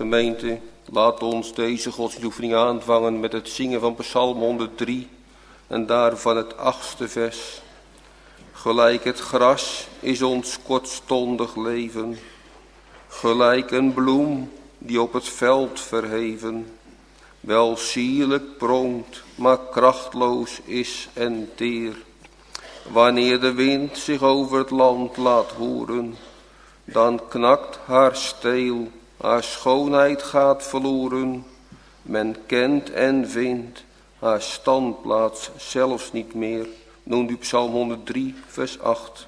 Gemeente, laat ons deze godsdienstoefening aanvangen met het zingen van Psalm 103 en daarvan het 8e vers. Gelijk het gras is ons kortstondig leven, gelijk een bloem die op het veld verheven, wel sierlijk pronkt, maar krachtloos is en teer. Wanneer de wind zich over het land laat horen, dan knakt haar steel, haar schoonheid gaat verloren. Men kent en vindt haar standplaats zelfs niet meer. Noemt u Psalm 103, vers 8.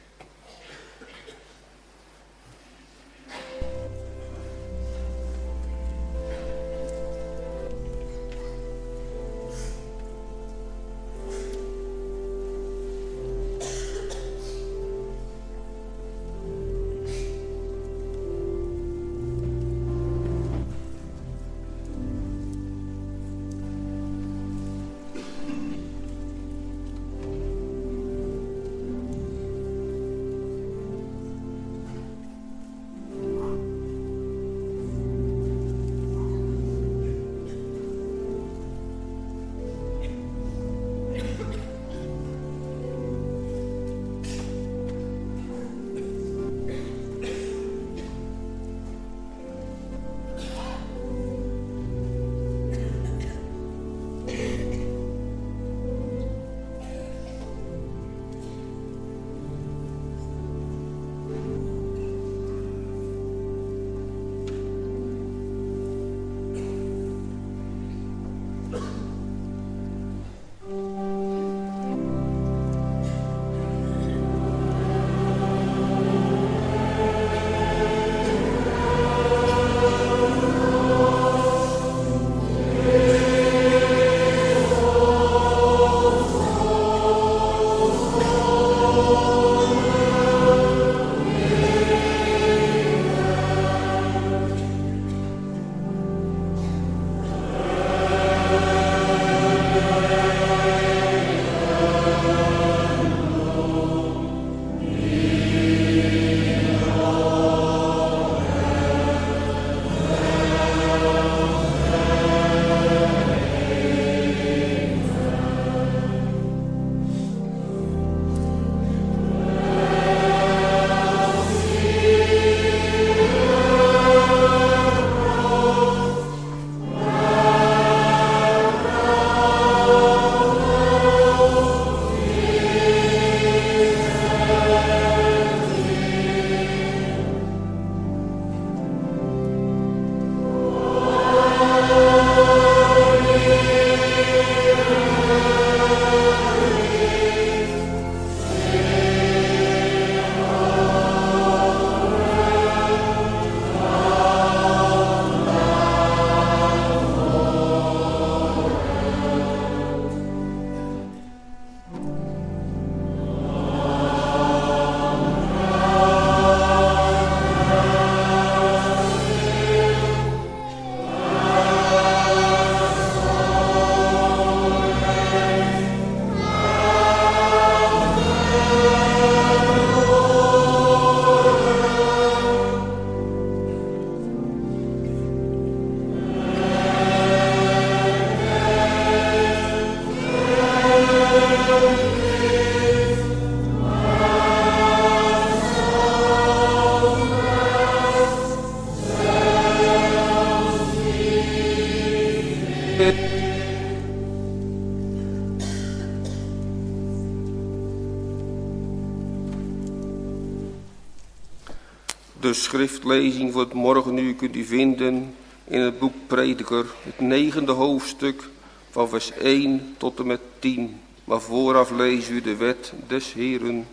De schriftlezing voor het morgenuur kunt u vinden in het boek Prediker, het 9e hoofdstuk van vers 1 tot en met 10. Maar vooraf lezen u de wet des Heeren.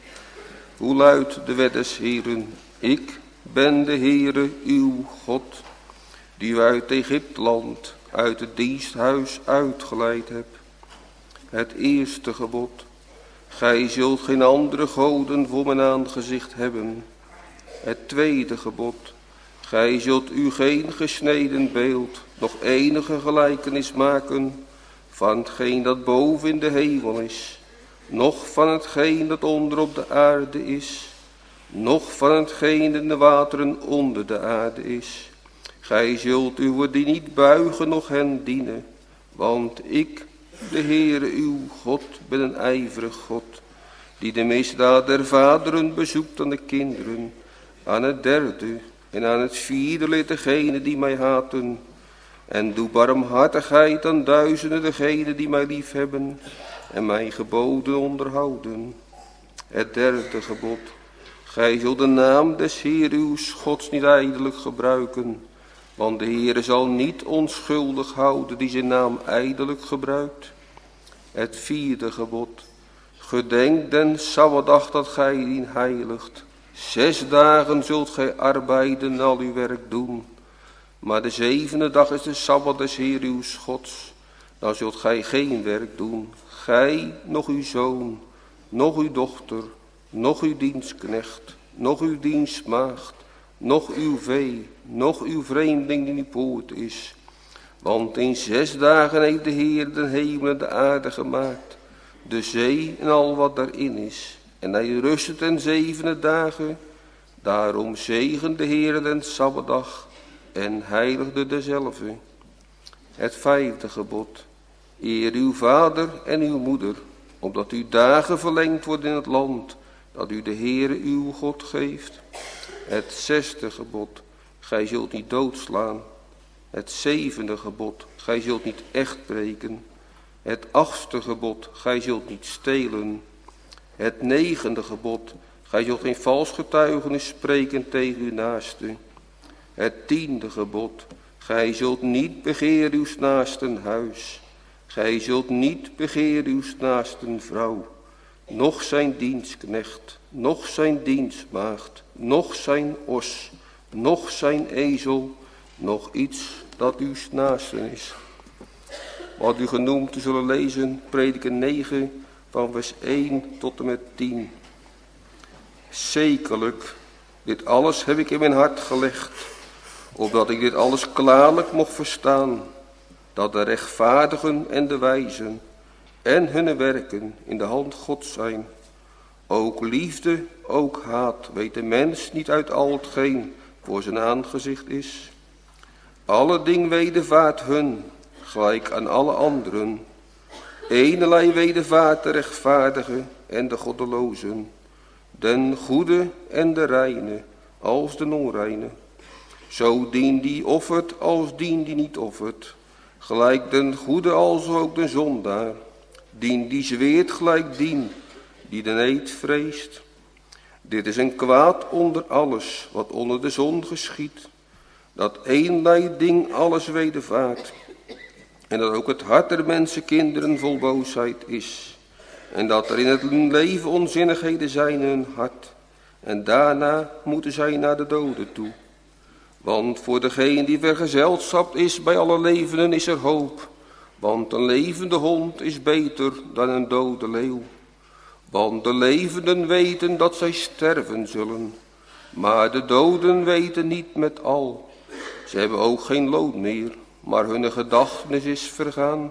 Hoe luidt de wet des Heeren? Ik ben de Heere uw God, die u uit Egypteland, uit het diensthuis uitgeleid hebt. Het eerste gebod: gij zult geen andere goden voor mijn aangezicht hebben. Het tweede gebod: gij zult u geen gesneden beeld, nog enige gelijkenis maken van hetgeen dat boven in de hemel is, noch van hetgeen dat onder op de aarde is, noch van hetgeen in de wateren onder de aarde is. Gij zult uw die niet buigen, noch hen dienen. Want ik, de Heere uw God, ben een ijverig God, die de misdaad der vaderen bezoekt aan de kinderen, aan het derde en aan het vierde lid degenen die mij haten. En doe barmhartigheid aan duizenden degenen die mij liefhebben en mijn geboden onderhouden. Het derde gebod. Gij zult de naam des Heer uw Gods niet ijdelijk gebruiken, want de Heere zal niet onschuldig houden die zijn naam ijdelijk gebruikt. Het vierde gebod. Gedenk den Sabbatdag dat gij dien heiligt. 6 dagen zult gij arbeiden en al uw werk doen. Maar de 7e dag is de Sabbat des Heer uw Gods. Dan zult gij geen werk doen. Gij, nog uw zoon, nog uw dochter, nog uw dienstknecht, nog uw dienstmaagd, nog uw vee, nog uw vreemdeling die in uw poort is. Want in 6 dagen heeft de Heer de hemel en de aarde gemaakt, de zee en al wat daarin is. En hij rustte ten 7e dagen. Daarom zegende de Heer den Sabbatdag en heiligde dezelfde. Het 5e gebod. Eer uw vader en uw moeder, opdat uw dagen verlengd worden in het land dat u de Heere uw God geeft. Het 6e gebod. Gij zult niet doodslaan. Het 7e gebod. Gij zult niet echt breken. Het 8e gebod. Gij zult niet stelen. Het 9e gebod. Gij zult geen vals getuigenis spreken tegen uw naaste. Het 10e gebod. Gij zult niet begeren uw naasten huis. Gij zult niet begeren uw naasten vrouw, noch zijn dienstknecht, noch zijn dienstmaagd, noch zijn os, noch zijn ezel, noch iets dat uw naasten is. Wat u genoemd te zullen lezen, Prediker 9 van vers 1 tot en met 10. Zekerlijk, dit alles heb ik in mijn hart gelegd, opdat ik dit alles klaarlijk mocht verstaan, dat de rechtvaardigen en de wijzen en hun werken in de hand Gods zijn. Ook liefde, ook haat weet de mens niet uit al hetgeen voor zijn aangezicht is. Alle ding wedervaart hun, gelijk aan alle anderen. Enelei wedervaart de rechtvaardige en de goddelozen, den goede en de reine als de onreine. Zo dien die offert als dien die niet offert, gelijk den goede als ook de zondaar. Dien die zweert gelijk dien die de eed vreest. Dit is een kwaad onder alles wat onder de zon geschiet, dat eenlei ding alles wedervaart, en dat ook het hart der mensenkinderen vol boosheid is, en dat er in het leven onzinnigheden zijn in hun hart, en daarna moeten zij naar de doden toe. Want voor degene die vergezelschapt is bij alle levenden is er hoop, want een levende hond is beter dan een dode leeuw. Want de levenden weten dat zij sterven zullen, maar de doden weten niet met al. Ze hebben ook geen loon meer, maar hun gedachtenis is vergaan.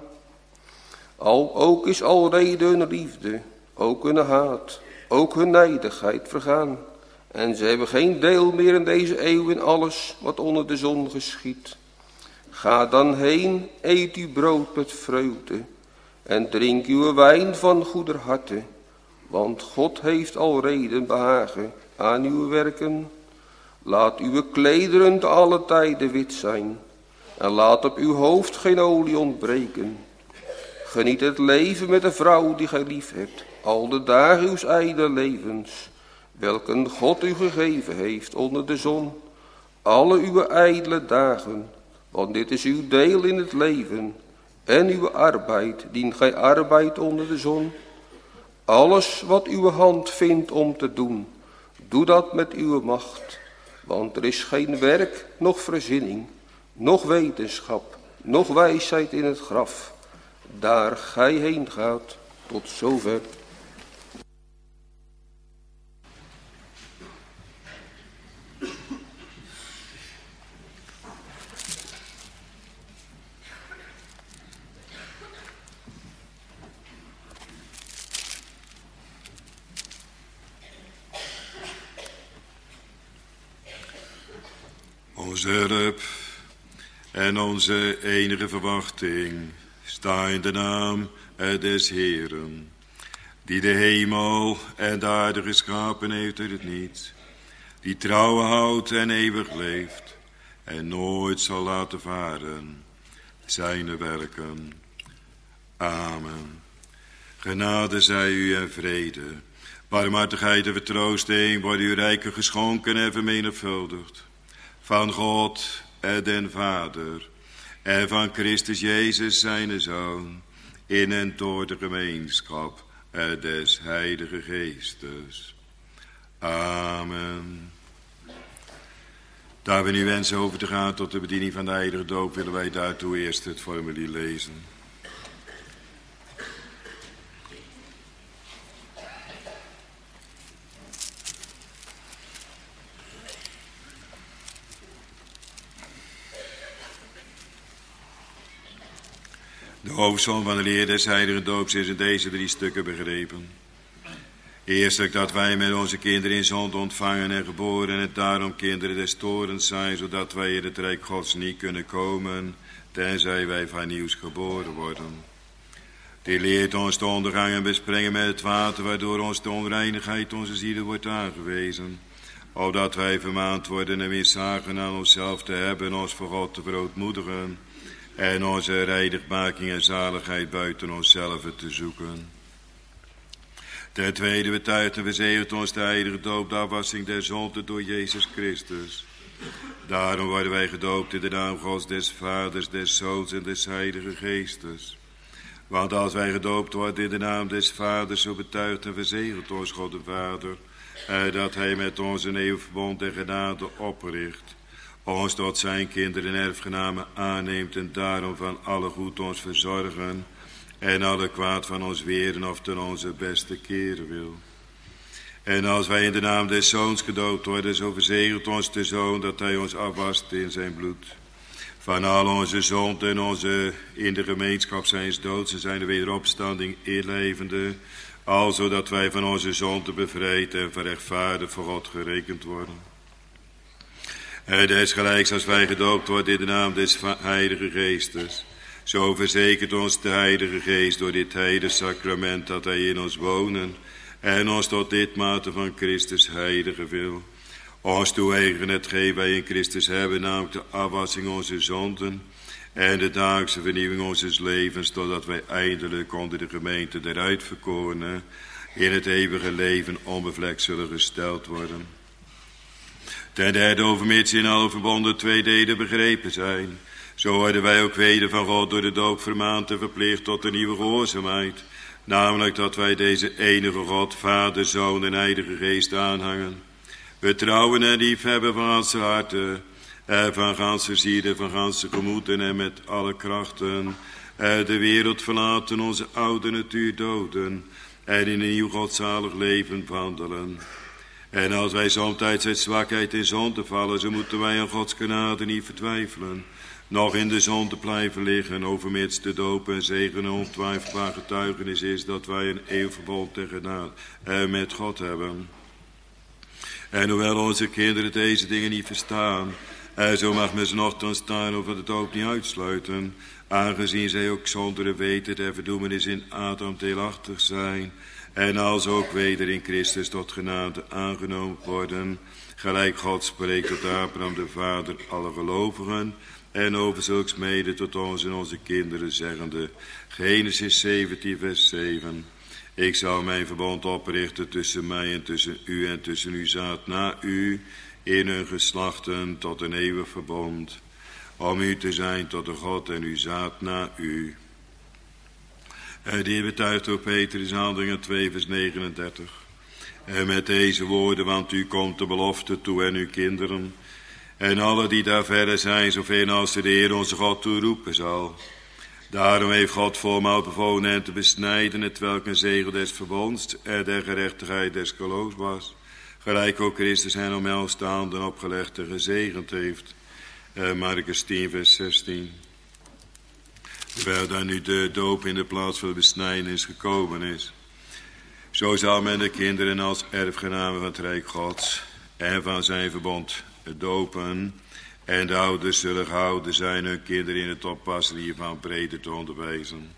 Ook is alrede hun liefde, ook hun haat, ook hun nijdigheid vergaan. En ze hebben geen deel meer in deze eeuw in alles wat onder de zon geschiet. Ga dan heen, eet uw brood met vreugde en drink uw wijn van goeder harte. Want God heeft al reden behagen aan uw werken. Laat uw klederen te alle tijden wit zijn en laat op uw hoofd geen olie ontbreken. Geniet het leven met de vrouw die gij lief hebt, al de dagen uws ijdele levens, welke God u gegeven heeft onder de zon, alle uw ijdele dagen, want dit is uw deel in het leven, en uw arbeid, dien gij arbeidt onder de zon. Alles wat uw hand vindt om te doen, doe dat met uw macht, want er is geen werk, noch verzinning, noch wetenschap, noch wijsheid in het graf, daar gij heen gaat, tot zover. Onze hulp en onze enige verwachting sta in de naam des Heeren, die de hemel en de aarde geschapen heeft uit het niets, die trouw houdt en eeuwig leeft en nooit zal laten varen zijne werken. Amen. Genade zij u en vrede, barmhartigheid en vertroosting worden u rijkelijk geschonken en vermenigvuldigd. Van God en den Vader en van Christus Jezus zijn Zoon, in en door de gemeenschap des Heilige Geestes. Amen. Daar we nu wensen over te gaan tot de bediening van de heilige doop, willen wij daartoe eerst het formulier lezen. De hoofdsom van de leer des heilige doops is in deze 3 stukken begrepen. Eerstelijk dat wij met onze kinderen in zonde ontvangen en geboren en daarom kinderen des torens zijn, zodat wij in het rijk Gods niet kunnen komen, tenzij wij van nieuws geboren worden. Die leert ons te ondergang en besprengen met het water, waardoor ons de onreinigheid onze zielen wordt aangewezen, opdat wij vermaand worden en miszagen aan onszelf te hebben, ons voor God te verootmoedigen en onze reinigmaking en zaligheid buiten onszelf te zoeken. Ten tweede betuigt en verzegelt ons de heilige doop, de afwassing der zonde door Jezus Christus. Daarom worden wij gedoopt in de naam Gods, des Vaders, des Zoons en des Heilige Geestes. Want als wij gedoopt worden in de naam des Vaders, zo betuigt en verzegelt ons God de Vader, dat hij met ons een eeuwig verbond en genade opricht, ons tot zijn kinderen en erfgenamen aanneemt en daarom van alle goed ons verzorgen en alle kwaad van ons weren of ten onze beste keren wil. En als wij in de naam des Zoons gedoopt worden, zo verzegelt ons de Zoon dat hij ons afwast in zijn bloed van al onze zonde en onze in de gemeenschap zijns doods en zijn de wederopstanding inlevende, al zodat wij van onze zonde bevrijd en verrechtvaardigd voor God gerekend worden. Desgelijks als wij gedoopt worden in de naam des Heilige Geestes, zo verzekert ons de Heilige Geest door dit heilige sacrament dat hij in ons wonen en ons tot dit mate van Christus heilige wil. Ons toe-eigenen hetgeen wij in Christus hebben, namelijk de afwassing onze zonden en de dagelijkse vernieuwing onze levens, totdat wij eindelijk onder de gemeente der uitverkorenen in het eeuwige leven onbevlekt zullen gesteld worden. Ten derde, overmits in alle verbonden 2 delen begrepen zijn, zo worden wij ook weder van God door de doop vermaand en verplicht tot de nieuwe gehoorzaamheid, namelijk dat wij deze enige God, Vader, Zoon en Heilige Geest aanhangen. We trouwen en liefhebben van ganse harten, van ganse zielen, van ganse gemoeden en met alle krachten, de wereld verlaten, onze oude natuur doden en in een nieuw godzalig leven wandelen. En als wij somtijds uit zwakheid in zonde vallen, zo moeten wij aan Gods genade niet vertwijfelen, nog in de zonde blijven liggen, overmits de doop en zegen en ontwijfelbaar getuigenis is dat wij een eeuwig verbond en genade met God hebben. En hoewel onze kinderen deze dingen niet verstaan, zo mag men ze nogthans daarover de doop niet uitsluiten, aangezien zij ook zonder weten der verdoemenis in Adam deelachtig zijn, en als ook weder in Christus tot genade aangenomen worden, gelijk God spreekt tot Abraham de vader alle gelovigen, en over zulks mede tot ons en onze kinderen zeggende. Genesis 17 vers 7. Ik zal mijn verbond oprichten tussen mij en tussen uw zaad na u, in hun geslachten tot een eeuwig verbond, om u te zijn tot de God en uw zaad na u. Die betuigt door Petrus Handelingen 2 vers 39. En met deze woorden, want u komt de belofte toe en uw kinderen, en alle die daar verder zijn, zoveel als de Heer onze God toeroepen zal. Daarom heeft God volmacht bevolen hen te besnijden, hetwelk een zegel des verbonds en der gerechtigheid des geloofs was, gelijk ook Christus hen om 11 staanden opgelegd en gezegend heeft. Markus 10 vers 16. Terwijl dan nu de doop in de plaats van de besnijdenis gekomen is, zo zal men de kinderen als erfgenamen van het Rijk Gods en van zijn verbond dopen, En de ouders zullen gehouden zijn hun kinderen in het oppassen hiervan breder te onderwijzen.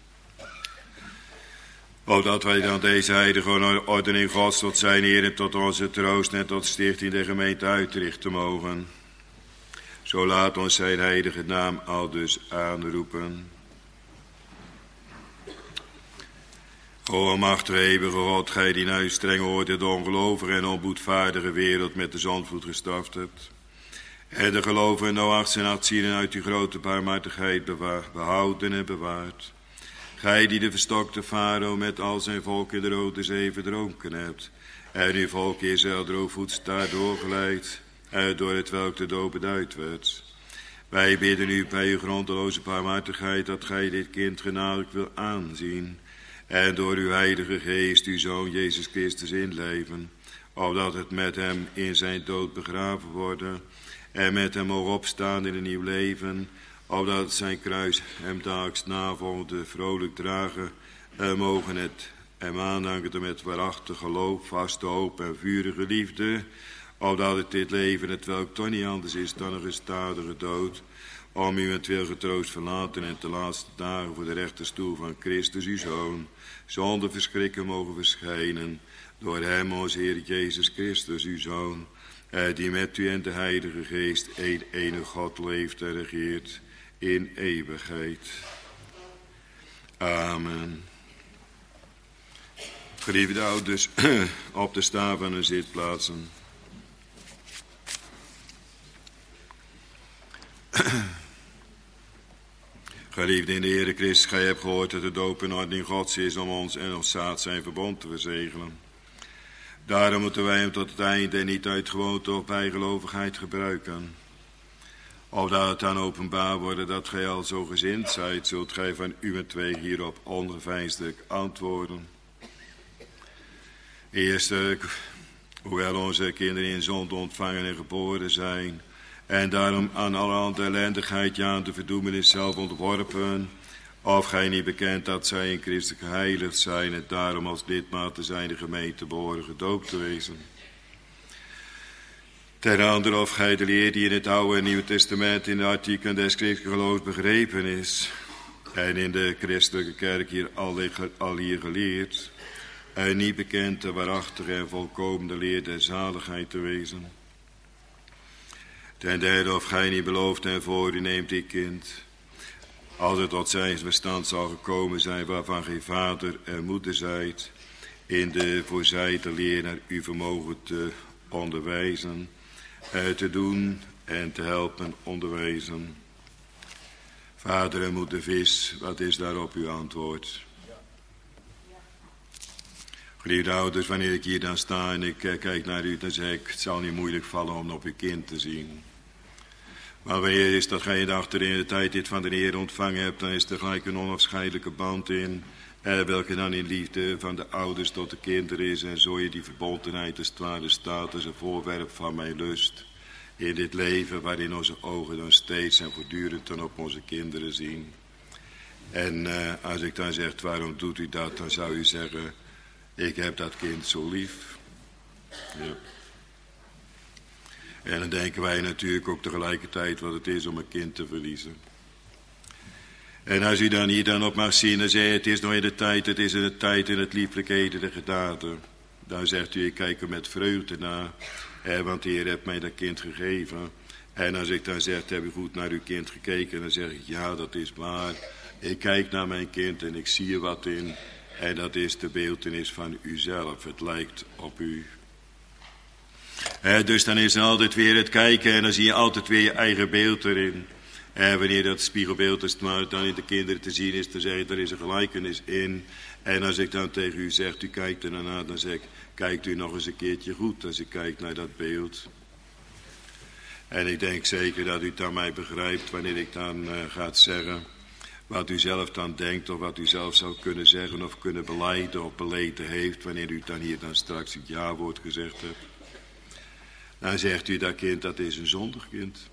Opdat wij dan deze heilige ordening Gods tot zijn eer en tot onze troost en tot stichting der gemeente uitrichten mogen. Zo laat ons zijn heilige naam aldus aanroepen. O machtige eeuwige God, gij die naar uw strenge oordeel de ongelovige en onboedvaardige wereld met de zondvloed gestraft hebt. En de gelovigen Noachs en Atsielen uit uw grote barmhartigheid behouden en bewaard. Gij die de verstokte farao met al zijn volk in de Rode Zee verdronken hebt. En uw volk Israël droogvoets daardoor geleid, door het welk de dood beduid werd. Wij bidden u bij uw grondeloze barmhartigheid dat gij dit kind genadig wil aanzien. En door uw heilige geest uw zoon Jezus Christus inleven. Opdat het met hem in zijn dood begraven worden. En met hem mogen opstaan in een nieuw leven. Opdat het zijn kruis hem daags navolgende vrolijk dragen. En mogen het hem aanhangen met waarachtig geloof, vaste hoop en vurige liefde. Opdat het dit leven, het welk toch niet anders is dan een gestadige dood, om u het wil getroost verlaten en te laatste dagen voor de rechterstoel van Christus uw Zoon, zonder verschrikken mogen verschijnen, door hem onze Heer Jezus Christus uw Zoon, die met u en de Heilige Geest enige God leeft en regeert in eeuwigheid. Amen. Geliefde ouders, op te staan van hun zitplaatsen. Geliefde in de Heere Christus, gij hebt gehoord dat de doop een ordening Gods is om ons en ons zaad zijn verbond te verzegelen. Daarom moeten wij hem tot het einde niet uit gewoonte of bijgelovigheid gebruiken. Opdat het dan openbaar worden dat gij al zo gezind zijt, zult gij van uwentwege hierop ongeveinsdelijk antwoorden. Eerstelijk, hoewel onze kinderen in zonde ontvangen en geboren zijn, en daarom aan allerhande ellendigheid, ja aan de verdoemenis zelf onderworpen, of gij niet bekent dat zij in Christus geheiligd zijn en daarom als lidmaten zijn de gemeente behoren gedoopt te wezen. Ten andere of gij de leer die in het Oude en Nieuwe Testament in de artikelen des christelijke geloofs begrepen is, en in de christelijke kerk hier al hier geleerd, en niet bekend de waarachtige en volkomene leer der zaligheid te wezen. Ten derde of gij niet belooft en voor u neemt dit kind, als het tot zijn verstand zal gekomen zijn waarvan gij vader en moeder zijt, in de voorzijde leer naar uw vermogen te onderwijzen, te doen en te helpen onderwijzen. Vader en moeder vis, wat is daarop uw antwoord? Geliefde ouders, wanneer ik hier dan sta en ik kijk naar u, dan zeg ik, het zal niet moeilijk vallen om op uw kind te zien. Maar wanneer is dat gij achter in de tijd dit van de Heer ontvangen hebt, dan is er gelijk een onafscheidelijke band in, welke dan in liefde van de ouders tot de kinderen is, en zo je die verbondenheid als het ware staat als een voorwerp van mijn lust in dit leven, waarin onze ogen dan steeds en voortdurend dan op onze kinderen zien. En als ik dan zeg, waarom doet u dat, dan zou u zeggen, ik heb dat kind zo lief. Ja. En dan denken wij natuurlijk ook tegelijkertijd wat het is om een kind te verliezen. En als u dan hier dan op mag zien en zegt, het is nog in de tijd, het is in de tijd in het lieflijkheden de gedaten. Dan zegt u, ik kijk er met vreugde naar, want de Heer heeft mij dat kind gegeven. En als ik dan zeg, heb u goed naar uw kind gekeken, dan zeg ik, ja, dat is waar. Ik kijk naar mijn kind en ik zie er wat in. En dat is de beeltenis van uzelf, het lijkt op u. Dus dan is er altijd weer het kijken en dan zie je altijd weer je eigen beeld erin. Wanneer dat spiegelbeeld is, maar dan in de kinderen te zien is, dan zeg je, er is een gelijkenis in. En als ik dan tegen u zeg, u kijkt er naar, dan zeg ik, kijkt u nog eens een keertje goed als u kijkt naar dat beeld. En ik denk zeker dat u het aan mij begrijpt wanneer ik dan gaat zeggen wat u zelf dan denkt of wat u zelf zou kunnen zeggen of kunnen belijden of beleten heeft, wanneer u dan hier dan straks het ja-woord gezegd hebt. Dan zegt u, dat kind, dat is een zondig kind.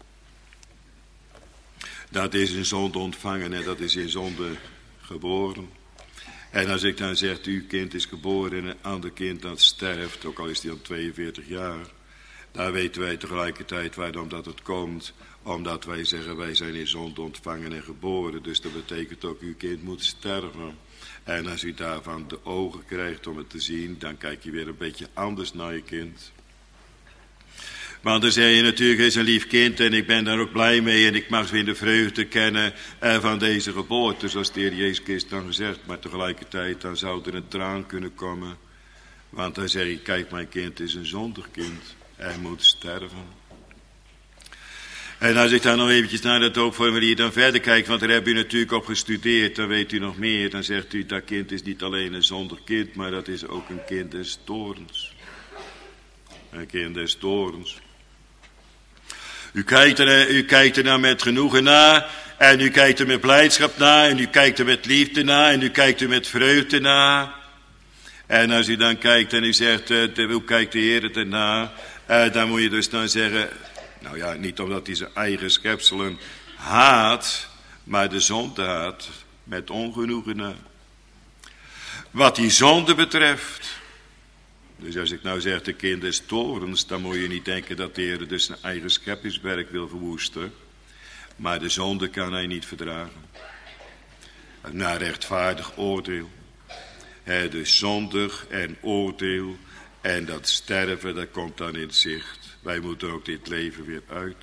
Dat is in zonde ontvangen en dat is in zonde geboren. En als ik dan zeg, uw kind is geboren en een ander kind dat sterft, ook al is hij al 42 jaar. Dan weten wij tegelijkertijd waarom dat het komt. Omdat wij zeggen, wij zijn in zonde ontvangen en geboren. Dus dat betekent ook, uw kind moet sterven. En als u daarvan de ogen krijgt om het te zien, dan kijk je weer een beetje anders naar je kind. Want dan zeg je natuurlijk, het is een lief kind en ik ben daar ook blij mee en ik mag weer de vreugde kennen van deze geboorte, zoals de Heer Jezus Christus dan gezegd. Maar tegelijkertijd dan zou er een traan kunnen komen. Want dan zeg je, kijk, mijn kind is een zondig kind. Hij moet sterven. En als ik dan nog eventjes naar dat doopformulier dan verder kijk, want daar heb u natuurlijk op gestudeerd, dan weet u nog meer. Dan zegt u, dat kind is niet alleen een zondig kind, maar dat is ook een kind des toorns. Een kind des toorns. U kijkt er dan met genoegen naar, en u kijkt er met blijdschap naar, en u kijkt er met liefde naar, en u kijkt er met vreugde naar. En als u dan kijkt en u zegt, hoe kijkt de Heer ernaar, dan moet je dus dan zeggen, nou ja, niet omdat hij zijn eigen schepselen haat, maar de zonde haat met ongenoegen naar. Wat die zonde betreft, dus als ik nou zeg de kind des toorns, dan moet je niet denken dat de Heer dus zijn eigen scheppingswerk wil verwoesten. Maar de zonde kan hij niet verdragen. Naar rechtvaardig oordeel. Dus zondig en oordeel en dat sterven, dat komt dan in zicht. Wij moeten ook dit leven weer uit.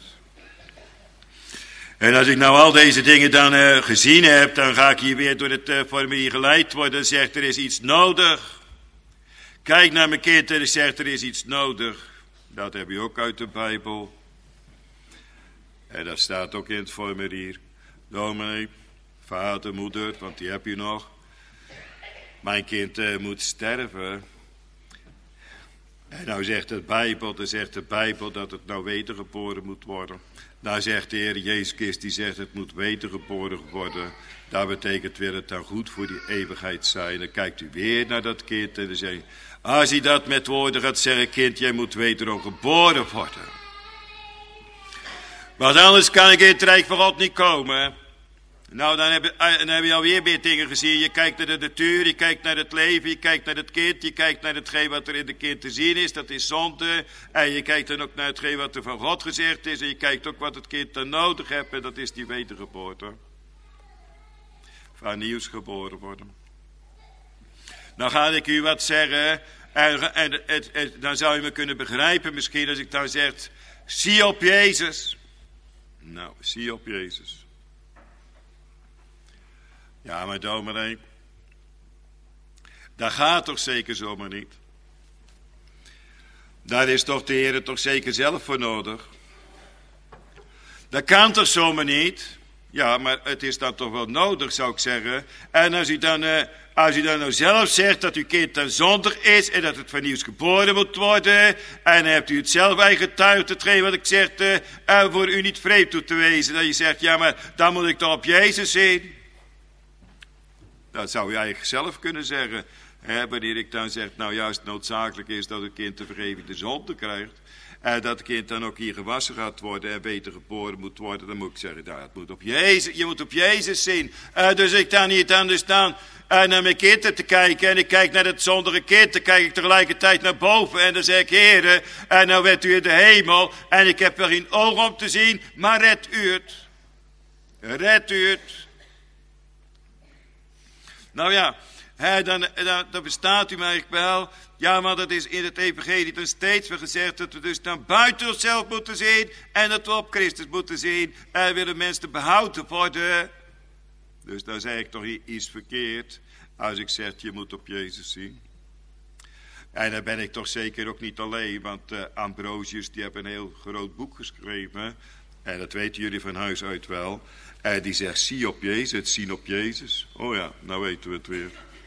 En als ik nou al deze dingen dan gezien heb, dan ga ik hier weer door het formulier geleid worden en zegt er is iets nodig. Kijk naar mijn kind en zegt er is iets nodig. Dat heb je ook uit de Bijbel. En dat staat ook in het formulier. Dominee, vader, moeder, want die heb je nog. Mijn kind moet sterven. En nou zegt de Bijbel dat het nou wedergeboren moet worden. Nou zegt de Heer Jezus Christus, die zegt het moet wedergeboren worden. Dat betekent weer het dan goed voor die eeuwigheid zijn. Dan kijkt u weer naar dat kind en dan zegt hij, als hij dat met woorden gaat zeggen, kind, jij moet wederom geboren worden. Want anders kan ik in het Rijk van God niet komen. Nou, dan heb je alweer meer dingen gezien. Je kijkt naar de natuur, je kijkt naar het leven, je kijkt naar het kind, je kijkt naar hetgeen wat er in de kind te zien is, dat is zonde. En je kijkt dan ook naar hetgeen wat er van God gezegd is, en je kijkt ook wat het kind dan nodig heeft, en dat is die wedergeboorte. Van nieuws geboren worden. Dan ga ik u wat zeggen, en dan zou je me kunnen begrijpen misschien als ik dan zeg, zie op Jezus. Nou, zie op Jezus. Ja, maar dominee, dat gaat toch zeker zomaar niet? Daar is toch de Heer toch zeker zelf voor nodig? Dat kan toch zomaar niet? Ja, maar het is dan toch wel nodig, zou ik zeggen. En als u dan nou zelf zegt dat uw kind dan zondig is en dat het van nieuws geboren moet worden, en dan hebt u het zelf getuigd, hetgeen wat ik zeg, voor u niet vreemd toe te wezen, dat je zegt, ja, maar dan moet ik toch op Jezus zien. Dat zou je eigenlijk zelf kunnen zeggen. Wanneer ik dan zeg, nou juist noodzakelijk is dat het kind de vergeving zonde krijgt. En dat het kind dan ook hier gewassen gaat worden en wedergeboren moet worden. Dan moet ik zeggen, nou, het moet op Jezus, je moet op Jezus zien. Dus ik dan niet anders staan naar mijn kind te kijken. En ik kijk naar het zondige kind. Dan kijk ik tegelijkertijd naar boven. En dan zeg ik, Heere, en nou bent u in de hemel. En ik heb wel geen oog om te zien, maar red u het. Red u het. Nou ja, dan bestaat u mij eigenlijk wel. Ja, maar dat is in het evangelie dan steeds weer gezegd dat we dus dan buiten onszelf moeten zien en dat we op Christus moeten zien en willen mensen behouden worden. Dus dan zeg ik toch iets verkeerd als ik zeg je moet op Jezus zien. En dan ben ik toch zeker ook niet alleen, want Ambrosius die heeft een heel groot boek geschreven en dat weten jullie van huis uit wel. En die zegt, zie op Jezus, het zien op Jezus. Oh ja, nou weten we het weer.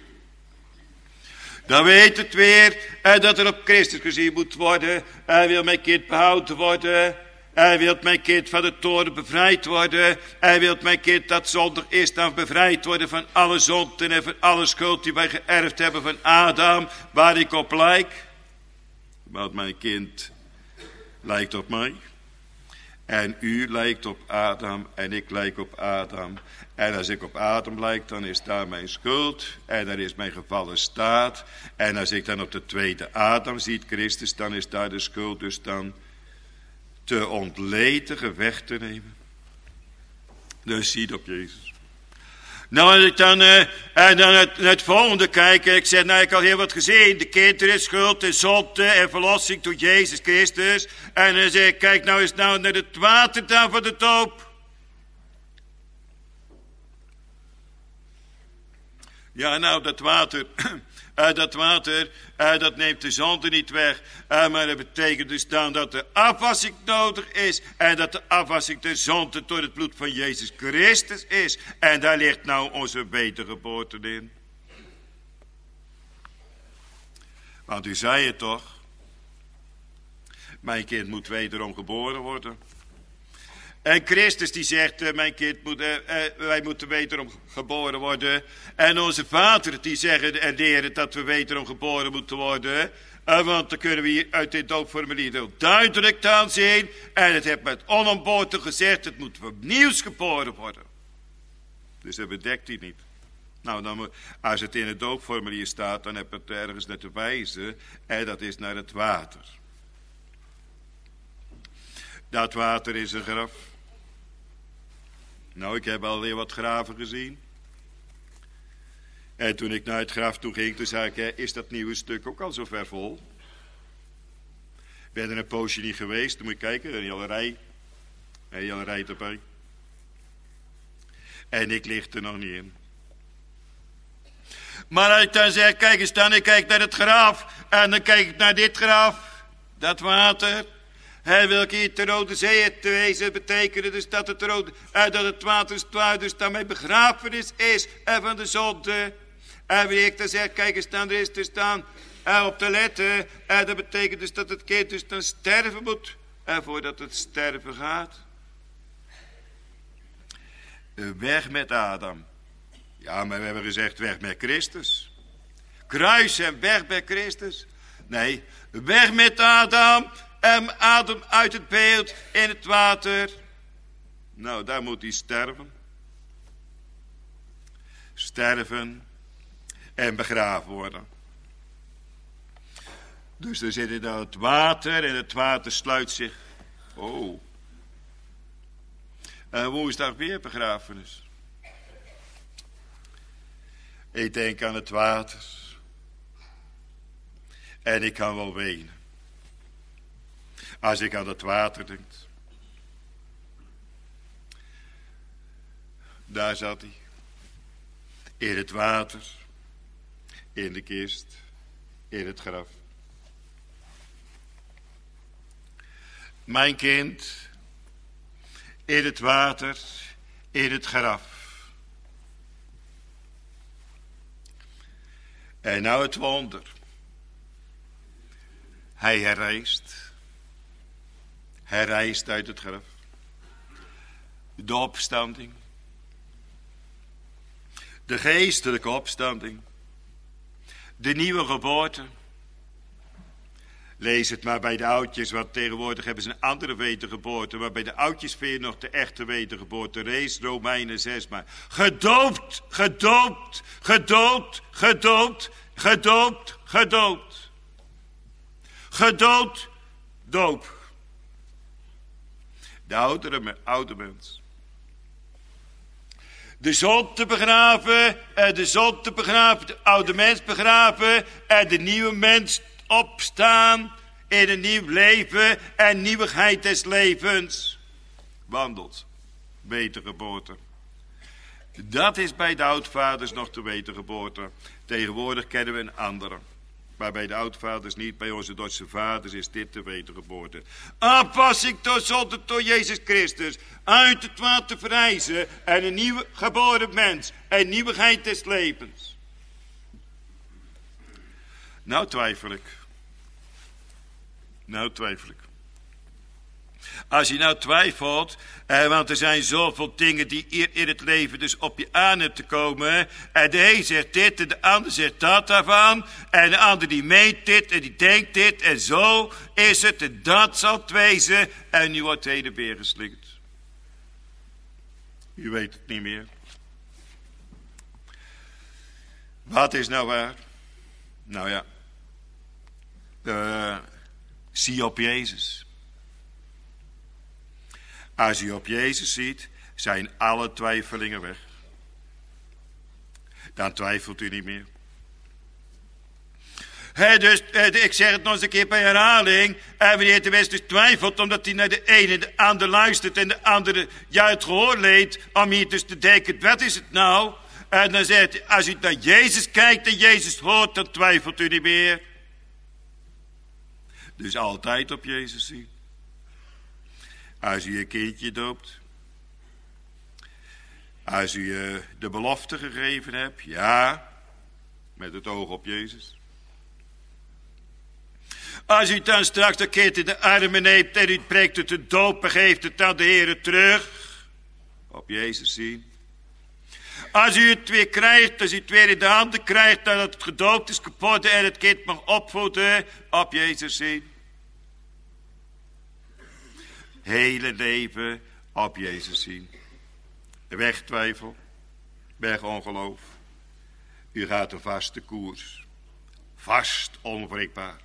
Dan weet het weer dat er op Christus gezien moet worden. Hij wil mijn kind behouden worden. Hij wil mijn kind van de toorn bevrijd worden. Hij wil mijn kind dat zondig is dan bevrijd worden van alle zonden en van alle schuld die wij geërfd hebben van Adam, waar ik op lijk. Want mijn kind lijkt op mij. En u lijkt op Adam en ik lijk op Adam. En als ik op Adam lijk, dan is daar mijn schuld. En dan is mijn gevallen staat. En als ik dan op de tweede Adam zie, Christus, dan is daar de schuld. Dus dan te ontledigen weg te nemen. Dus zie op Jezus. Nou, als ik dan het volgende kijk, ik zeg, nou, ik had heel wat gezien. De kinderen, schuld en zonde en verlossing door Jezus Christus. En dan zeg ik, kijk nou eens nou naar het water dan van de doop. Ja, nou, dat water, dat neemt de zonde niet weg. Maar dat betekent dus dan dat de afwassing nodig is. En dat de afwassing de zonde door het bloed van Jezus Christus is. En daar ligt nou onze wedergeboorte in. Want u zei het toch? Mijn kind moet wederom geboren worden. En Christus die zegt, mijn kind, wij moeten wederom geboren worden. En onze vader die zeggen en leren dat we wederom geboren moeten worden. Want dan kunnen we hier uit dit doopformulier heel duidelijk aanzien. En het heeft met onomboten gezegd, het moet opnieuw geboren worden. Dus dat bedekt hij niet. Nou, dan, als het in het doopformulier staat, dan heb je het ergens naar te wijzen. En dat is naar het water. Dat water is een graf. Nou, ik heb alweer wat graven gezien. En toen ik naar het graf toe ging, toen zei ik, is dat nieuwe stuk ook al zo ver vol? Ik ben er een poosje niet geweest, dan moet je kijken, een hele rij erbij. En ik lig er nog niet in. Maar als ik dan zeg, kijk eens dan, ik kijk naar het graf, en dan kijk ik naar dit graf, dat water. Hij wil hier de Rode Zee te wezen betekenen dus dat het water dus daarmee begrafenis is en van de zonde. En wanneer ik dan zeg, kijk eens dan, er is te staan op te letten. En dat betekent dus dat het kind dus dan sterven moet. En voordat het sterven gaat. Weg met Adam. Ja, maar we hebben gezegd weg met Christus. Kruis en weg met Christus. Nee, weg met Adam. En Adam uit het beeld in het water. Nou, daar moet hij sterven. Sterven en begraven worden. Dus er zit in het water en het water sluit zich. Oh. En woensdag weer begrafenis. Ik denk aan het water. En ik kan wel wenen. Als ik aan het water denk. Daar zat hij. In het water. In de kist. In het graf. Mijn kind. In het water. In het graf. En nou het wonder. Hij herrijst. Hij reist uit het graf. De opstanding. De geestelijke opstanding. De nieuwe geboorte. Lees het maar bij de oudjes, want tegenwoordig hebben ze een andere wedergeboorte. Maar bij de oudjes vind je nog de echte wedergeboorte. Lees Romeinen 6 maar. Gedoopt, gedoopt, gedoopt, gedoopt, gedoopt, gedoopt. Gedoopt, doop. De oude mens. De zonde begraven, de zonde begraven, de oude mens begraven en de nieuwe mens opstaan in een nieuw leven en nieuwigheid des levens. Wandelt, wedergeboorte. Dat is bij de oudvaders nog de wedergeboorte. Tegenwoordig kennen we een andere. Maar bij de oudvaders niet, bij onze Duitse vaders is dit de wedergeboorte. Aanpassing door zonde door Jezus Christus. Uit het water verrijzen en een nieuwe geboren mens. En nieuwigheid des levens. Nou twijfel ik. Als je nou twijfelt, want er zijn zoveel dingen die in het leven dus op je aan hebt te komen. En de een zegt dit en de ander zegt dat daarvan. En de ander die meent dit en die denkt dit en zo is het en dat zal het wezen. En nu wordt het heen en weer geslingerd. U weet het niet meer. Wat is nou waar? Nou ja, zie op Jezus. Als u op Jezus ziet, zijn alle twijfelingen weg. Dan twijfelt u niet meer. Dus ik zeg het nog eens een keer bij herhaling. En wanneer de mens dus twijfelt, omdat hij naar de ene en de ander luistert en de andere het gehoor leent, om hier dus te denken, wat is het nou? En dan zegt hij, als u naar Jezus kijkt en Jezus hoort, dan twijfelt u niet meer. Dus altijd op Jezus zien. Als u een kindje doopt. Als u de belofte gegeven hebt, ja, met het oog op Jezus. Als u dan straks dat kind in de armen neemt en u brengt het te doop en geeft het aan de Heer terug, op Jezus zien. Als u het weer krijgt, als u het weer in de handen krijgt, nadat het gedoopt is kapot en het kind mag opvoeden, op Jezus zien. Hele leven op Jezus zien. Weg twijfel, weg ongeloof. U gaat een vaste koers. Vast onwrikbaar.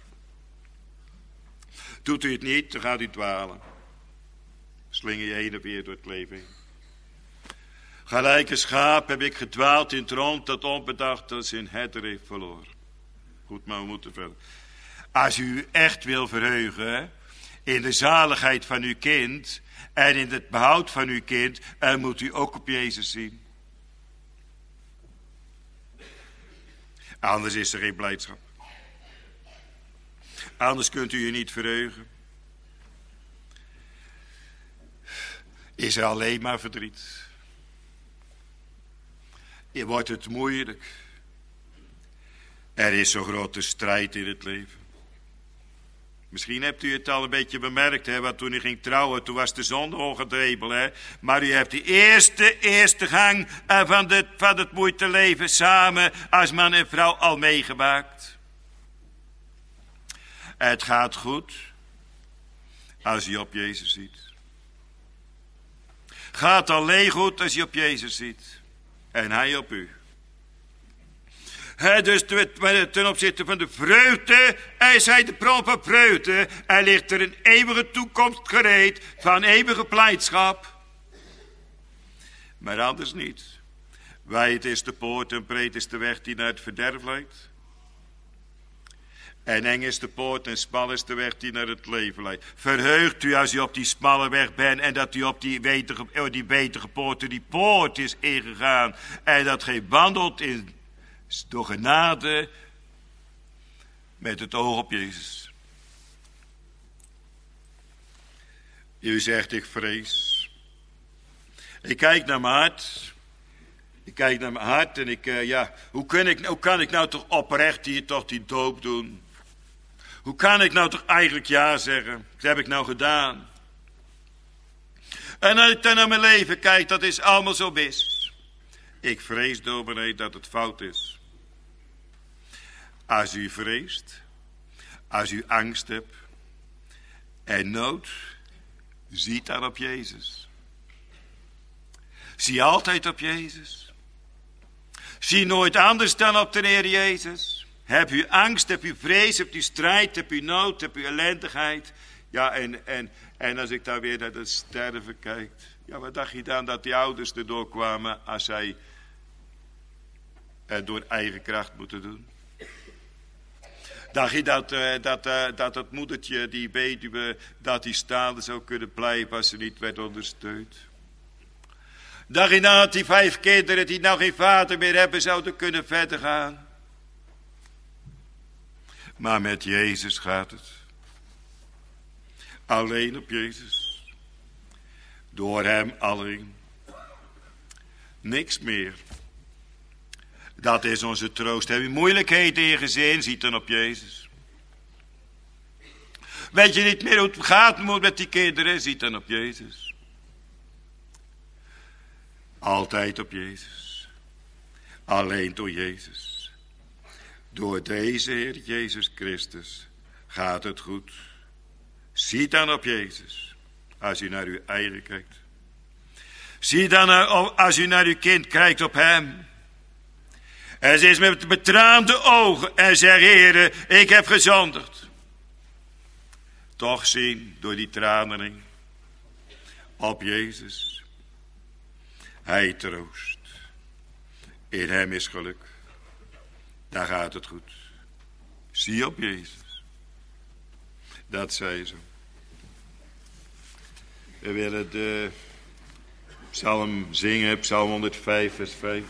Doet u het niet, dan gaat u dwalen. Slinger je heen en weer door het leven heen. Gelijk een schaap heb ik gedwaald in het rond dat onbedacht dat zijn herder heeft verloren. Goed, maar we moeten verder. Als u echt wil verheugen in de zaligheid van uw kind en in het behoud van uw kind, dan moet u ook op Jezus zien. Anders is er geen blijdschap. Anders kunt u je niet verheugen. Is er alleen maar verdriet. Je wordt het moeilijk. Er is zo'n grote strijd in het leven. Misschien hebt u het al een beetje bemerkt, hè, want toen u ging trouwen, toen was de zon ongedreven, hè. Maar u hebt die eerste gang van het moeiteleven samen als man en vrouw al meegemaakt. Het gaat goed als je op Jezus ziet. Gaat alleen goed als je op Jezus ziet. En hij op u. Dus ten opzichte van de vreugde, hij zei de bron van vreugde. Er ligt er een eeuwige toekomst gereed van eeuwige blijdschap. Maar anders niet. Wijd is de poort en breed is de weg die naar het verderf leidt. En eng is de poort en smal is de weg die naar het leven leidt. Verheugt u als u op die smalle weg bent en dat u op die betere poort, die poort is ingegaan. En dat gij wandelt in door genade met het oog op Jezus. U zegt, ik vrees. Ik kijk naar mijn hart. Ik kijk naar mijn hart en hoe kan ik nou toch oprecht hier toch die doop doen? Hoe kan ik nou toch eigenlijk ja zeggen? Dat heb ik nou gedaan. En als ik dan naar mijn leven kijk, dat is allemaal zo mis. Ik vrees, dominee, dat het fout is. Als u vreest, als u angst hebt en nood, zie dan op Jezus. Zie altijd op Jezus. Zie nooit anders dan op de Heer Jezus. Heb u angst, heb u vrees, heb u strijd, heb u nood, heb u ellendigheid. Ja, en als ik daar weer naar het sterven kijk. Ja, wat dacht je dan dat die ouders erdoor kwamen als zij het door eigen kracht moeten doen? Dacht je dat het moedertje, die weduwe, dat die staande zou kunnen blijven als ze niet werd ondersteund? Dacht je dat die 5 kinderen die nou geen vader meer hebben, zouden kunnen verder gaan? Maar met Jezus gaat het. Alleen op Jezus. Door hem alleen. Niks meer. Dat is onze troost. Heb je moeilijkheden in je gezin, ziet dan op Jezus. Weet je niet meer hoe het gaat met die kinderen, ziet dan op Jezus. Altijd op Jezus. Alleen door Jezus. Door deze Heer Jezus Christus gaat het goed. Zie dan op Jezus, als u naar uw eigen kijkt. Zie dan als u naar uw kind kijkt op hem. En ze is met betraande ogen en zegt, Heere, ik heb gezondigd. Toch zien door die tranen op Jezus. Hij troost. In hem is geluk. Daar gaat het goed. Zie op Jezus. Dat zei ze. We willen de psalm zingen, psalm 105 vers 5.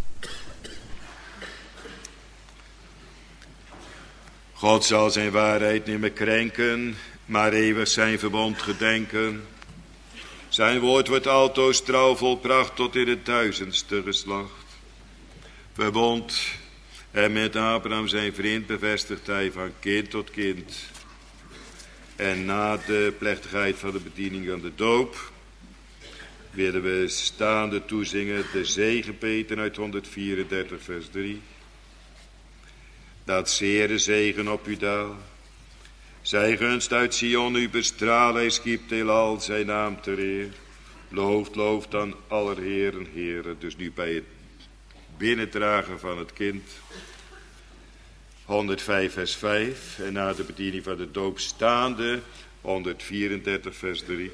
God zal zijn waarheid niet meer krenken, maar eeuwig zijn verbond gedenken. Zijn woord wordt altoos trouw volbracht tot in het 1000ste geslacht. Verbond en met Abraham zijn vriend bevestigt hij van kind tot kind. En na de plechtigheid van de bediening aan de doop willen we staande toezingen de zegenbeten uit 134 vers 3. Dat zere zegen op u daal. Zij gunst uit Sion u bestraal, hij schiept heelal zijn naam ter eer. Looft dan aller heren, heren. Dus nu bij het binnendragen van het kind. 105 vers 5. En na de bediening van de doop staande 134 vers 3.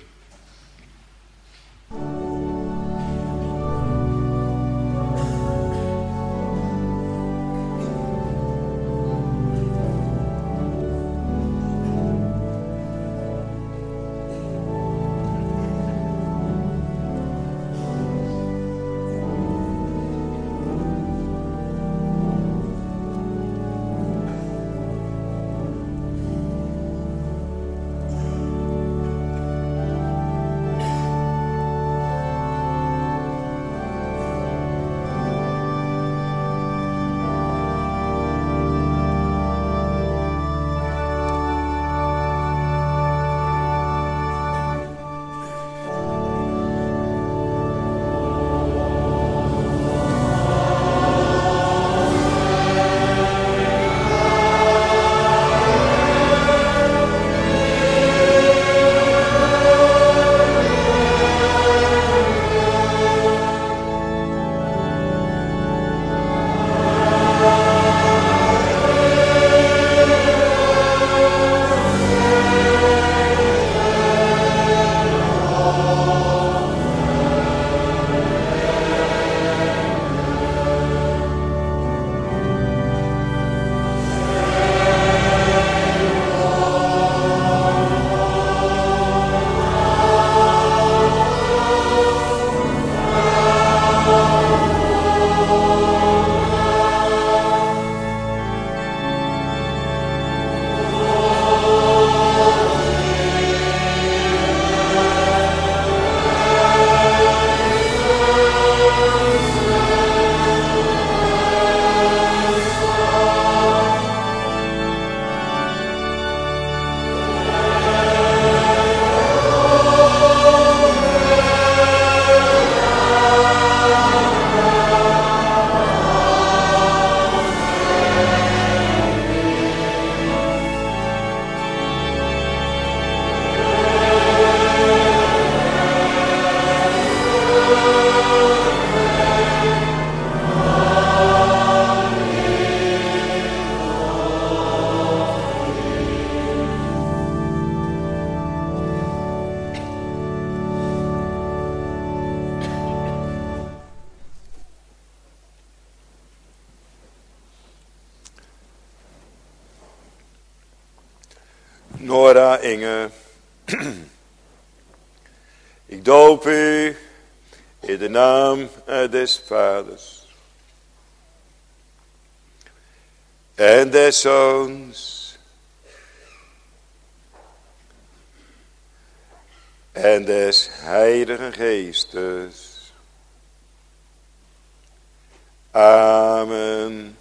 Nora Inge, ik doop u in de naam des Vaders en des Zoons en des Heiligen Geestes. Amen.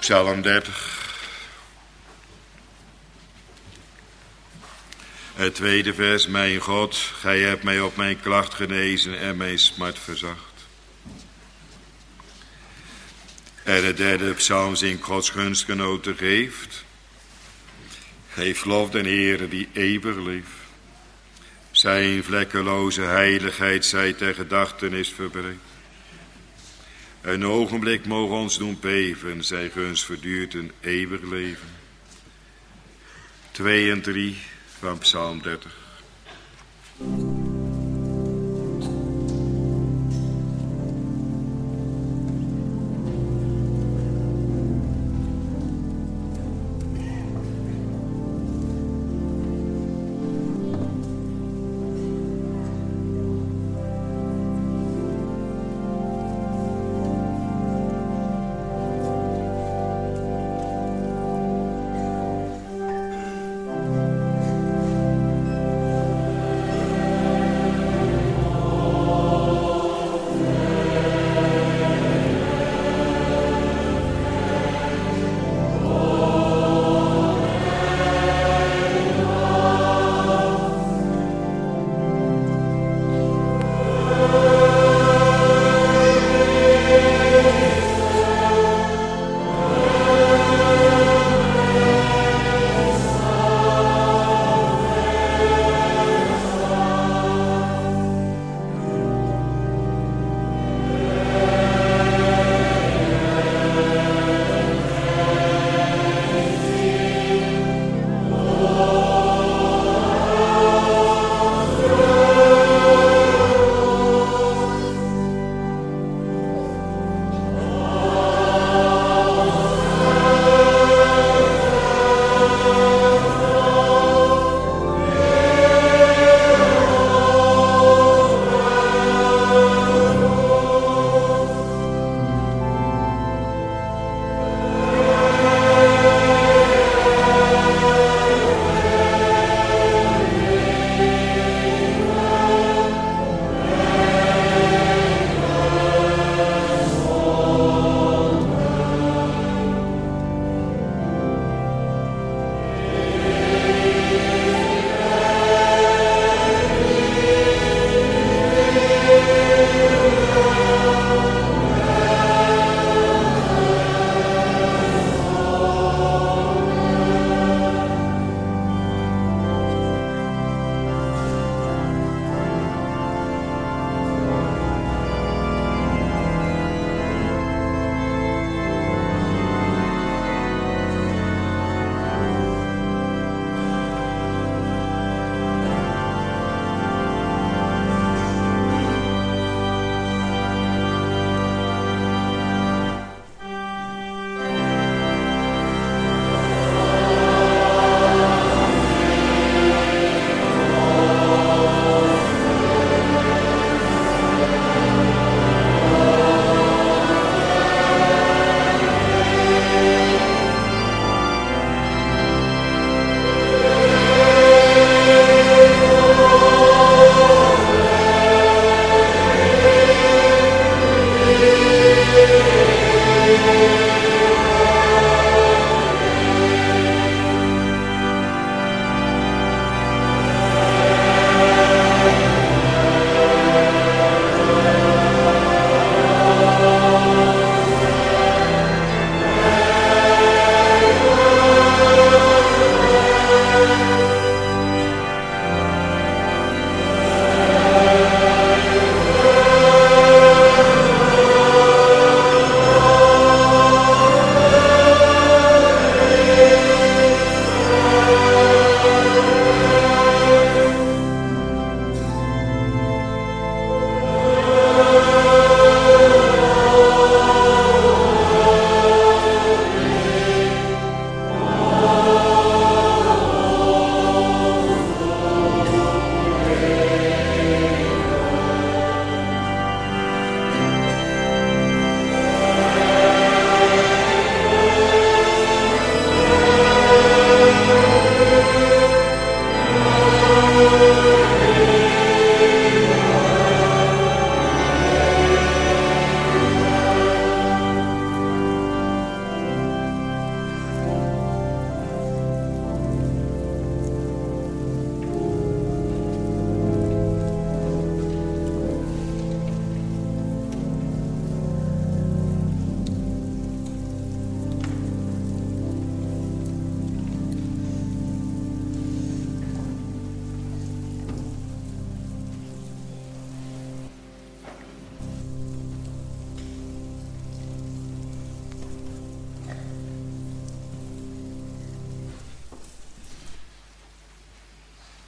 Psalm 30. Het tweede vers. Mijn God, gij hebt mij op mijn klacht genezen en mijn smart verzacht. En het derde psalm zingt Gods gunstgenoten geeft. Geef lof den Heere die eeuwig leeft. Zijn vlekkeloze heiligheid zij ter gedachtenis verbreekt. Een ogenblik mogen ons doen beven, zijn gunst verduurt een eeuwig leven. 2 en 3 van Psalm 30.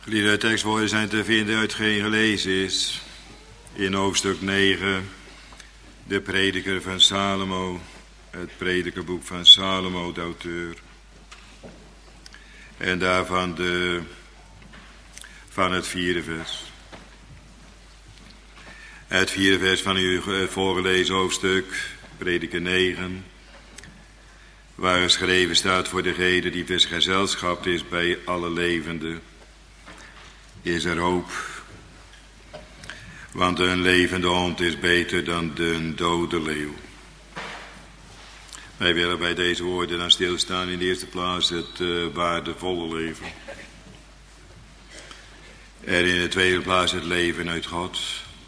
Geliefde tekstwoorden zijn te vinden uit hetgeen gelezen is. In hoofdstuk 9, de prediker van Salomo. Het predikerboek van Salomo, de auteur. En daarvan van het 4e vers. Het 4e vers van uw voorgelezen hoofdstuk, prediker 9. Waar geschreven staat voor degene die vergezelschapt is bij alle levenden. Is er hoop. Want een levende hond is beter dan de dode leeuw. Wij willen bij deze woorden dan stilstaan in de eerste plaats het waardevolle leven. En in de tweede plaats het leven uit God.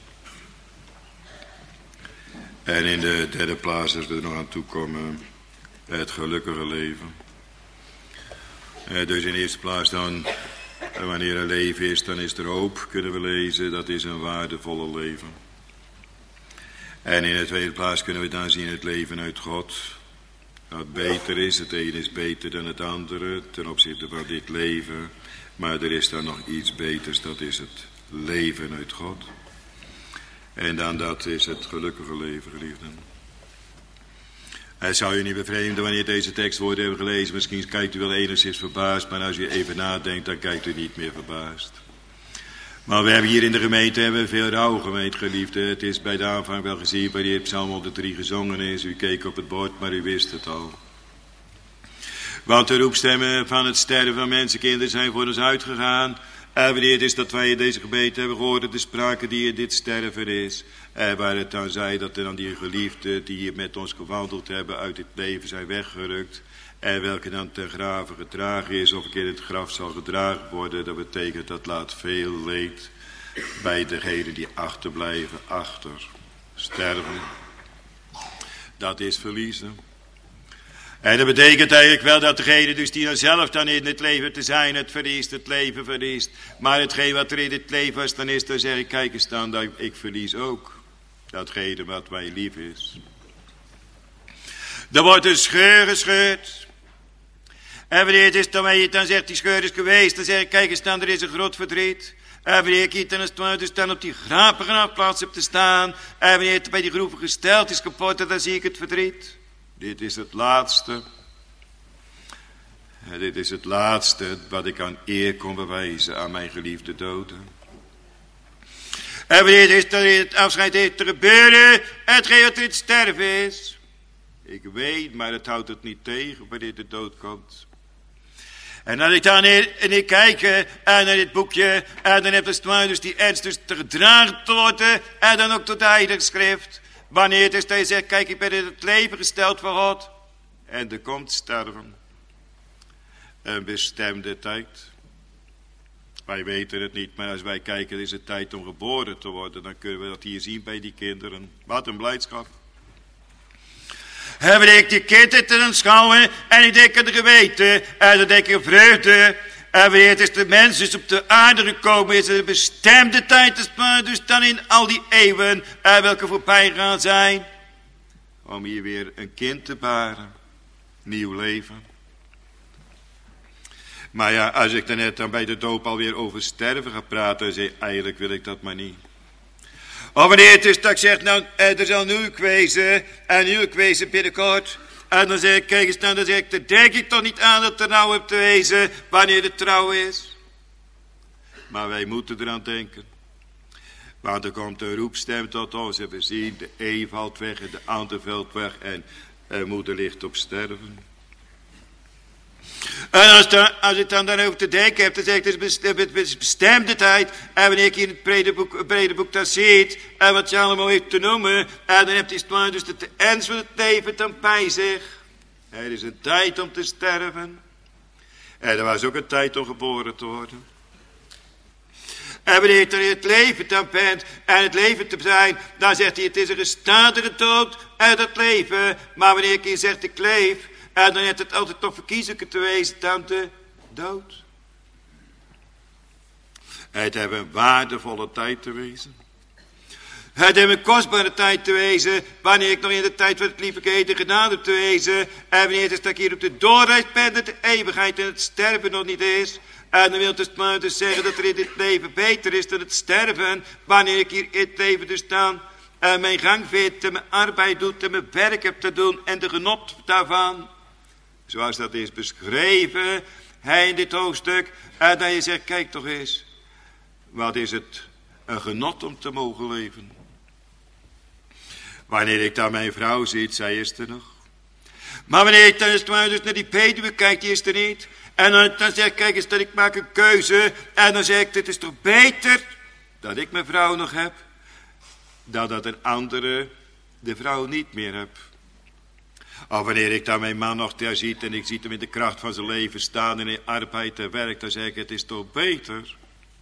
En in de derde plaats, als we er nog aan toe komen, het gelukkige leven. Dus in de eerste plaats dan, wanneer er leven is, dan is er hoop, kunnen we lezen. Dat is een waardevolle leven. En in de tweede plaats kunnen we dan zien het leven uit God. Dat beter is, het ene is beter dan het andere ten opzichte van dit leven. Maar er is dan nog iets beters, dat is het leven uit God. En dan dat is het gelukkige leven, geliefden. Het zou u niet bevreemden wanneer deze tekstwoorden hebben gelezen. Misschien kijkt u wel enigszins verbaasd, maar als u even nadenkt, dan kijkt u niet meer verbaasd. Maar we hebben hier in de gemeente veel rouw gemeend, geliefden. Het is bij de aanvang wel gezien wanneer Psalm 103 gezongen is. U keek op het bord, maar u wist het al. Want de roepstemmen van het sterven van mensenkinderen zijn voor ons uitgegaan. En wanneer het is dat wij in deze gemeente hebben gehoord de sprake die in dit sterven is. En waar het dan zei dat er dan die geliefden die hier met ons gewandeld hebben uit dit leven zijn weggerukt. En welke dan ten grave gedragen is of in het graf zal gedragen worden. Dat betekent dat laat veel leed bij degenen die achterblijven achter. Sterven. Dat is verliezen. En dat betekent eigenlijk wel dat degene dus die dan zelf dan in het leven te zijn het verliest, het leven verliest. Maar hetgeen wat er in het leven was, dan is, dan zeg ik, kijk eens dan, dat ik verlies ook. Datgene wat mij lief is. Er wordt een scheur gescheurd. En wanneer het is dan zegt die scheur is geweest, dan zeg ik, kijk eens dan, er is een groot verdriet. En wanneer ik hier dan op die graafplaats heb te staan. En wanneer het bij die groeven gesteld is kapot, dan zie ik het verdriet. Dit is het laatste. Dit is het laatste wat ik aan eer kon bewijzen aan mijn geliefde doden. En wanneer het is dat het afscheid heeft te gebeuren, hetgeen wat er het sterven is. Ik weet, maar het houdt het niet tegen wanneer de dood komt. En als ik dan ik kijk naar dit boekje, en dan heb ik dus die ernst dus te gedragen te worden, en dan ook tot de Heilige Schrift. Wanneer het is dat je zegt, kijk, ik ben in het leven gesteld voor God. En er komt sterven. Een bestemde tijd. Wij weten het niet, maar als wij kijken, is het tijd om geboren te worden. Dan kunnen we dat hier zien bij die kinderen. Wat een blijdschap. En wanneer ik die kinderen te aanschouwen, en ik denk aan de geweten, en dan denk ik aan vreugde. En wanneer het is de mens dus op de aarde gekomen is, een bestemde tijd, dus dan in al die eeuwen, welke voorbij gaan zijn, om hier weer een kind te baren, nieuw leven. Maar ja, als ik daarnet dan bij de doop alweer over sterven ga praten, dan zeg ik, eigenlijk wil ik dat maar niet. Of wanneer het is dat ik zeg, nou, er zal nu wezen, en nu wezen binnenkort. En dan zeg ik, kijk eens dan zeg ik, dan denk ik toch niet aan dat er nou op te wezen wanneer de trouw is. Maar wij moeten eraan denken. Want er komt een roepstem tot ons en we zien, de een valt weg en de ander valt weg en moeder ligt op sterven. En als ik dan daarover te denken heb, dan zeg ik, het is bestemde tijd. En wanneer ik in het brede boek dat ziet, en wat Salomo heeft te noemen, en dan heb je dus de ernst van het leven dan bij zich. Er is een tijd om te sterven. En er was ook een tijd om geboren te worden. En wanneer je in het leven dan bent, en het leven te zijn, dan zegt hij, het is een gestadige dood, en dat leven. Maar wanneer ik hier zegt, ik leef, en dan heeft het altijd toch verkiezelijker te wezen dan de dood. Het heeft een waardevolle tijd te wezen. Het in mijn kostbare tijd te wezen, wanneer ik nog in de tijd van het lieflijke de genade te wezen, en wanneer het is dat ik hier op de doorreis ben, dat de eeuwigheid en het sterven nog niet is. En dan wil het dus zeggen dat er in dit leven beter is dan het sterven, wanneer ik hier in het leven dus staan, en mijn gang vind en mijn arbeid doet en mijn werk heb te doen en de genot daarvan. Zoals dat is beschreven, in dit hoofdstuk, en dat je zegt, kijk toch eens, wat is het een genot om te mogen leven. Wanneer ik dan mijn vrouw zie, zij is er nog. Maar wanneer ik dan eens dus naar die peduwe kijk, die is er niet. En dan zeg ik, kijk eens, dat ik maak een keuze. En dan zeg ik, het is toch beter dat ik mijn vrouw nog heb, dan dat een andere de vrouw niet meer heb. Of wanneer ik dan mijn man nog daar ziet en ik zie hem in de kracht van zijn leven staan en in arbeid en werk, dan zeg ik, het is toch beter.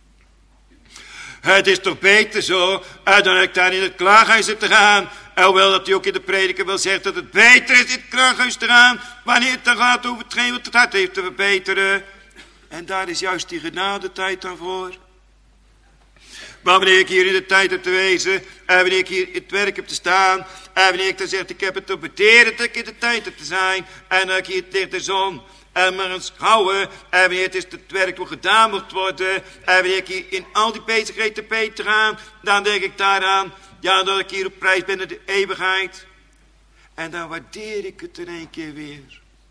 Het is toch beter zo, dan ik daar in het klaaghuis zit te gaan. Hoewel dat hij ook in de prediker wil zeggen dat het beter is in het klaaghuis te gaan, wanneer het dan gaat over hetgeen wat het hart heeft te verbeteren. En daar is juist die genadetijd dan voor. Maar wanneer ik hier in de tijd heb te wezen, en wanneer ik hier in het werk heb te staan, en wanneer ik dan zeg, ik heb het te bederen dat ik in de tijd heb te zijn, en dat ik hier tegen de zon en maar eens schouwen, en wanneer het is het werk wordt gedaan moet worden, en wanneer ik hier in al die bezigheden beter ga, dan denk ik daaraan, ja, dat ik hier op prijs ben in de eeuwigheid. En dan waardeer ik het in één keer weer.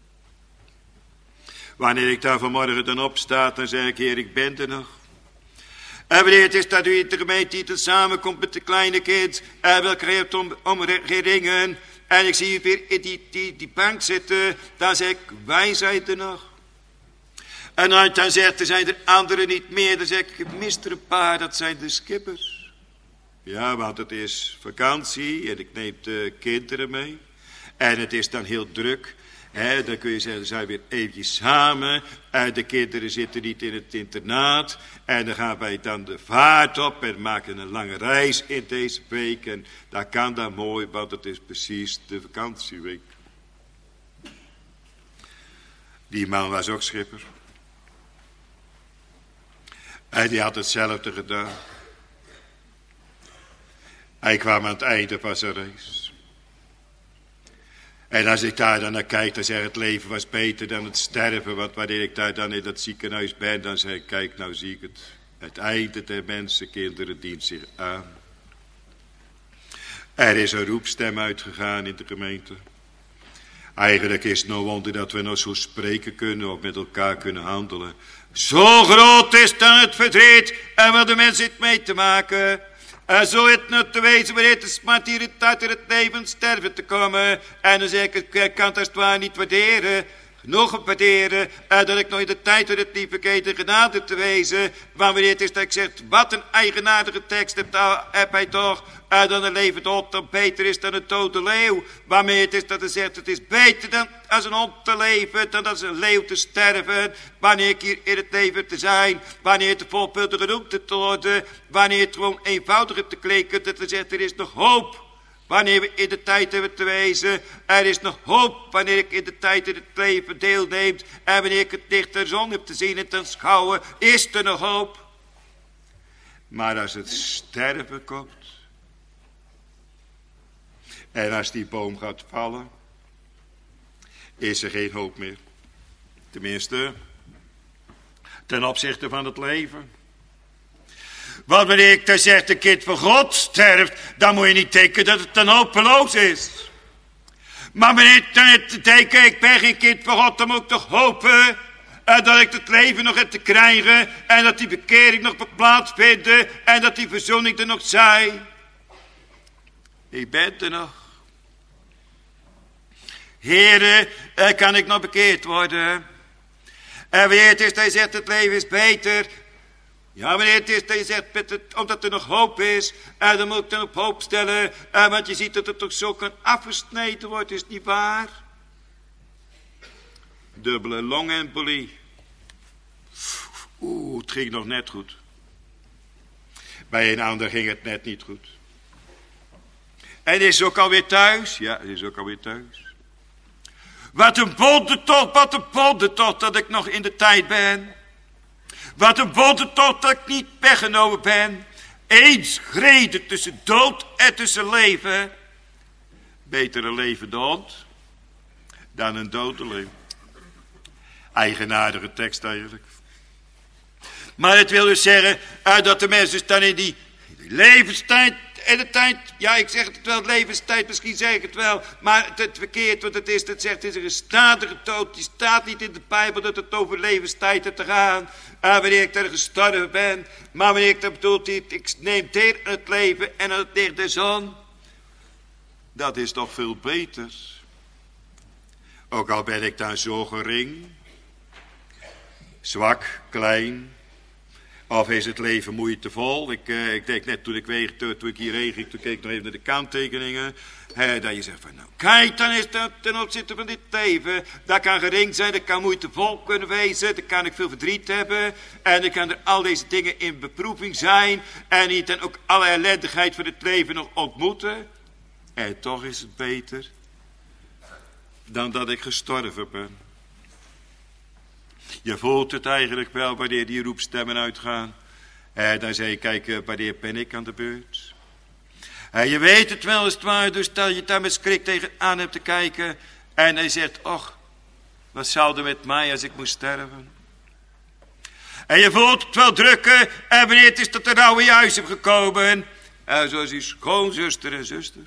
Wanneer ik daar vanmorgen dan opsta, dan zeg ik, Heer, ik ben er nog. En wanneer het is dat u in de gemeente hier samenkomt met de kleine kind, en welke hebt om ringen, en ik zie u weer in die bank zitten, dan zeg ik, wij zijn er nog. En dan zegt er zijn er anderen niet meer, dan zeg ik, ik mis er een paar, dat zijn de skippers. Ja, want het is vakantie en ik neem de kinderen mee. En het is dan heel druk. Dan kun je zeggen, dan zijn we weer eventjes samen. En de kinderen zitten niet in het internaat. En dan gaan wij dan de vaart op en maken een lange reis in deze week. En dat kan dan mooi, want het is precies de vakantieweek. Die man was ook schipper. En die had hetzelfde gedaan. Hij kwam aan het einde van zijn reis. En als ik daar dan naar kijk, dan zeg ik, het leven was beter dan het sterven. Want wanneer ik daar dan in dat ziekenhuis ben, dan zeg ik, kijk, nou zie ik het. Het einde der mensenkinderen dient zich aan. Er is een roepstem uitgegaan in de gemeente. Eigenlijk is het nou wonder dat we nog zo spreken kunnen of met elkaar kunnen handelen. Zo groot is dan het verdriet en wat de mens zit mee te maken. En zo het nou te wezen, wanneer het smart hier uit het leven sterven te komen. En dan zeg ik kan het als het ware niet waarderen. Genoeg waarderen. Dat ik nog in de tijd van het lieflijke de genade te wezen. Maar wanneer het is dat ik zeg, wat een eigenaardige tekst heb hij toch. Dan een levend hond dat beter is dan een dode leeuw. Waarmee het is dat hij zegt, het is beter dan als een hond te leven, dan als een leeuw te sterven. Wanneer ik hier in het leven te zijn, wanneer het de voorbeelden genoemd te worden, wanneer het gewoon eenvoudiger te kleken, dat hij zegt, er is nog hoop. Wanneer we in de tijd hebben te wezen, er is nog hoop. Wanneer ik in de tijd in het leven deelneemt, en wanneer ik het licht der zon heb te zien en te schouwen, is er nog hoop. Maar als het sterven komt, en als die boom gaat vallen, is er geen hoop meer. Tenminste, ten opzichte van het leven. Want wanneer ik dan zeg, de kind van God sterft, dan moet je niet denken dat het dan hopeloos is. Maar wanneer ik dan denk, ik ben geen kind van God, dan moet ik toch hopen dat ik het leven nog heb te krijgen, en dat die bekering nog plaatsvindt, en dat die verzoening er nog zij. Ik ben er nog. Heere, kan ik nog bekeerd worden? En wanneer het is dat je zegt, het leven is beter. Ja, wanneer het is dat je zegt, omdat er nog hoop is, dan moet ik dan op hoop stellen. Want je ziet dat het toch zo kan afgesneden wordt, is niet waar? Dubbele longembolie. Het ging nog net goed. Bij een ander ging het net niet goed. En is ook alweer thuis? Ja, is ook alweer thuis. Wat een wonder toch dat ik nog in de tijd ben. Wat een wonder toch dat ik niet weggenomen ben. één schrede tussen dood en tussen leven. Beter een levende hond dan een dode leeuw. Eigenaardige tekst eigenlijk. Maar het wil dus zeggen dat de mensen dus dan in die levenstijd en de tijd, ja, ik zeg het wel, levenstijd, misschien zeg ik het wel, maar het verkeerd wat het is, dat zegt, het is een gestadige dood. Die staat niet in de Bijbel dat het over levenstijd te gaan, wanneer ik er gestorven ben, maar wanneer ik dat bedoelt, ik neem deel aan het leven en aan het licht der zon. Dat is toch veel beter. Ook al ben ik dan zo gering, zwak, klein, of is het leven moeitevol? Ik denk net toen ik hierheen ging, toen keek ik nog even naar de kanttekeningen. Dat je zegt van nou, kijk, dan is dat ten opzichte van dit leven. Dat kan gering zijn, dat kan moeitevol kunnen wezen. Dat kan ik veel verdriet hebben. En dan kan er al deze dingen in beproeving zijn. En niet dan ook alle ellendigheid van het leven nog ontmoeten. En toch is het beter dan dat ik gestorven ben. Je voelt het eigenlijk wel wanneer die roepstemmen uitgaan. Dan zeg je, kijk, wanneer ben ik aan de beurt? Je weet het wel, is het waar, dus dat je daar met schrik tegenaan hebt te kijken. En hij zegt, och, wat zou er met mij als ik moest sterven? En je voelt het wel drukken. En wanneer het is dat de rouw in je huis hebt gekomen. Zoals je schoonzuster en zuster.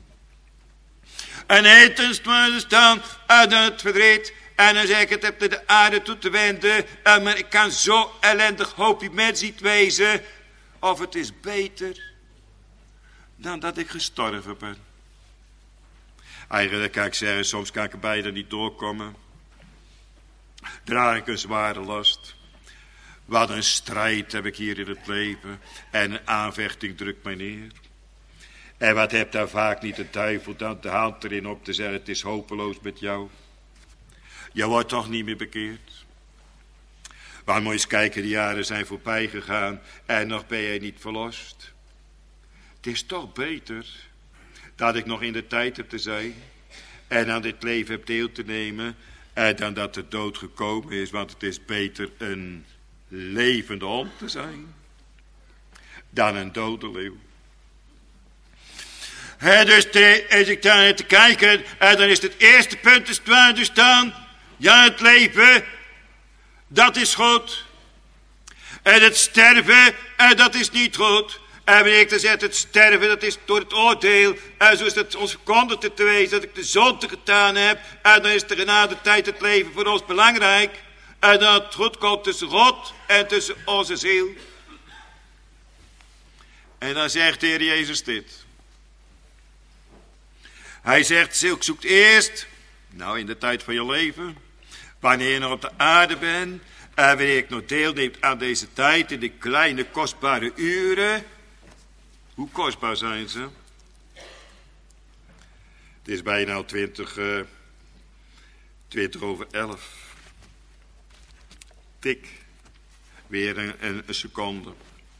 En etens staan uit het verdriet. En dan zeg ik, het heb naar de aarde toe te wenden. Maar ik kan zo ellendig hoopje mens niet wezen. Of het is beter dan dat ik gestorven ben. Eigenlijk kan ik zeggen, soms kan ik er bijna niet doorkomen. Draag ik een zware last. Wat een strijd heb ik hier in het leven. En een aanvechting drukt mij neer. En wat hebt daar vaak niet de duivel dan de hand erin op te zeggen, het is hopeloos met jou. Je wordt toch niet meer bekeerd. Maar moet je eens kijken, de jaren zijn voorbij gegaan en nog ben je niet verlost. Het is toch beter dat ik nog in de tijd heb te zijn en aan dit leven heb deel te nemen dan dat de dood gekomen is, want het is beter een levende hond te zijn dan een dode leeuw. Dus als ik daar naar te kijken, dan is het eerste punt is waar dus dan, ja, het leven, dat is goed. En het sterven, dat is niet goed. En wanneer ik dan zeg, het sterven, dat is door het oordeel. En zo is het ons verkondigd te wezen dat ik de zonde gedaan heb. En dan is de genade tijd het leven voor ons belangrijk. En dat het goed komt tussen God en tussen onze ziel. En dan zegt de Heer Jezus dit. Hij zegt, zoekt eerst, nou in de tijd van je leven, wanneer je nog op de aarde bent, en wanneer ik nog deelneem aan deze tijd, in die kleine kostbare uren. Hoe kostbaar zijn ze? Het is bijna al 20 over 11. Tik, weer een seconde.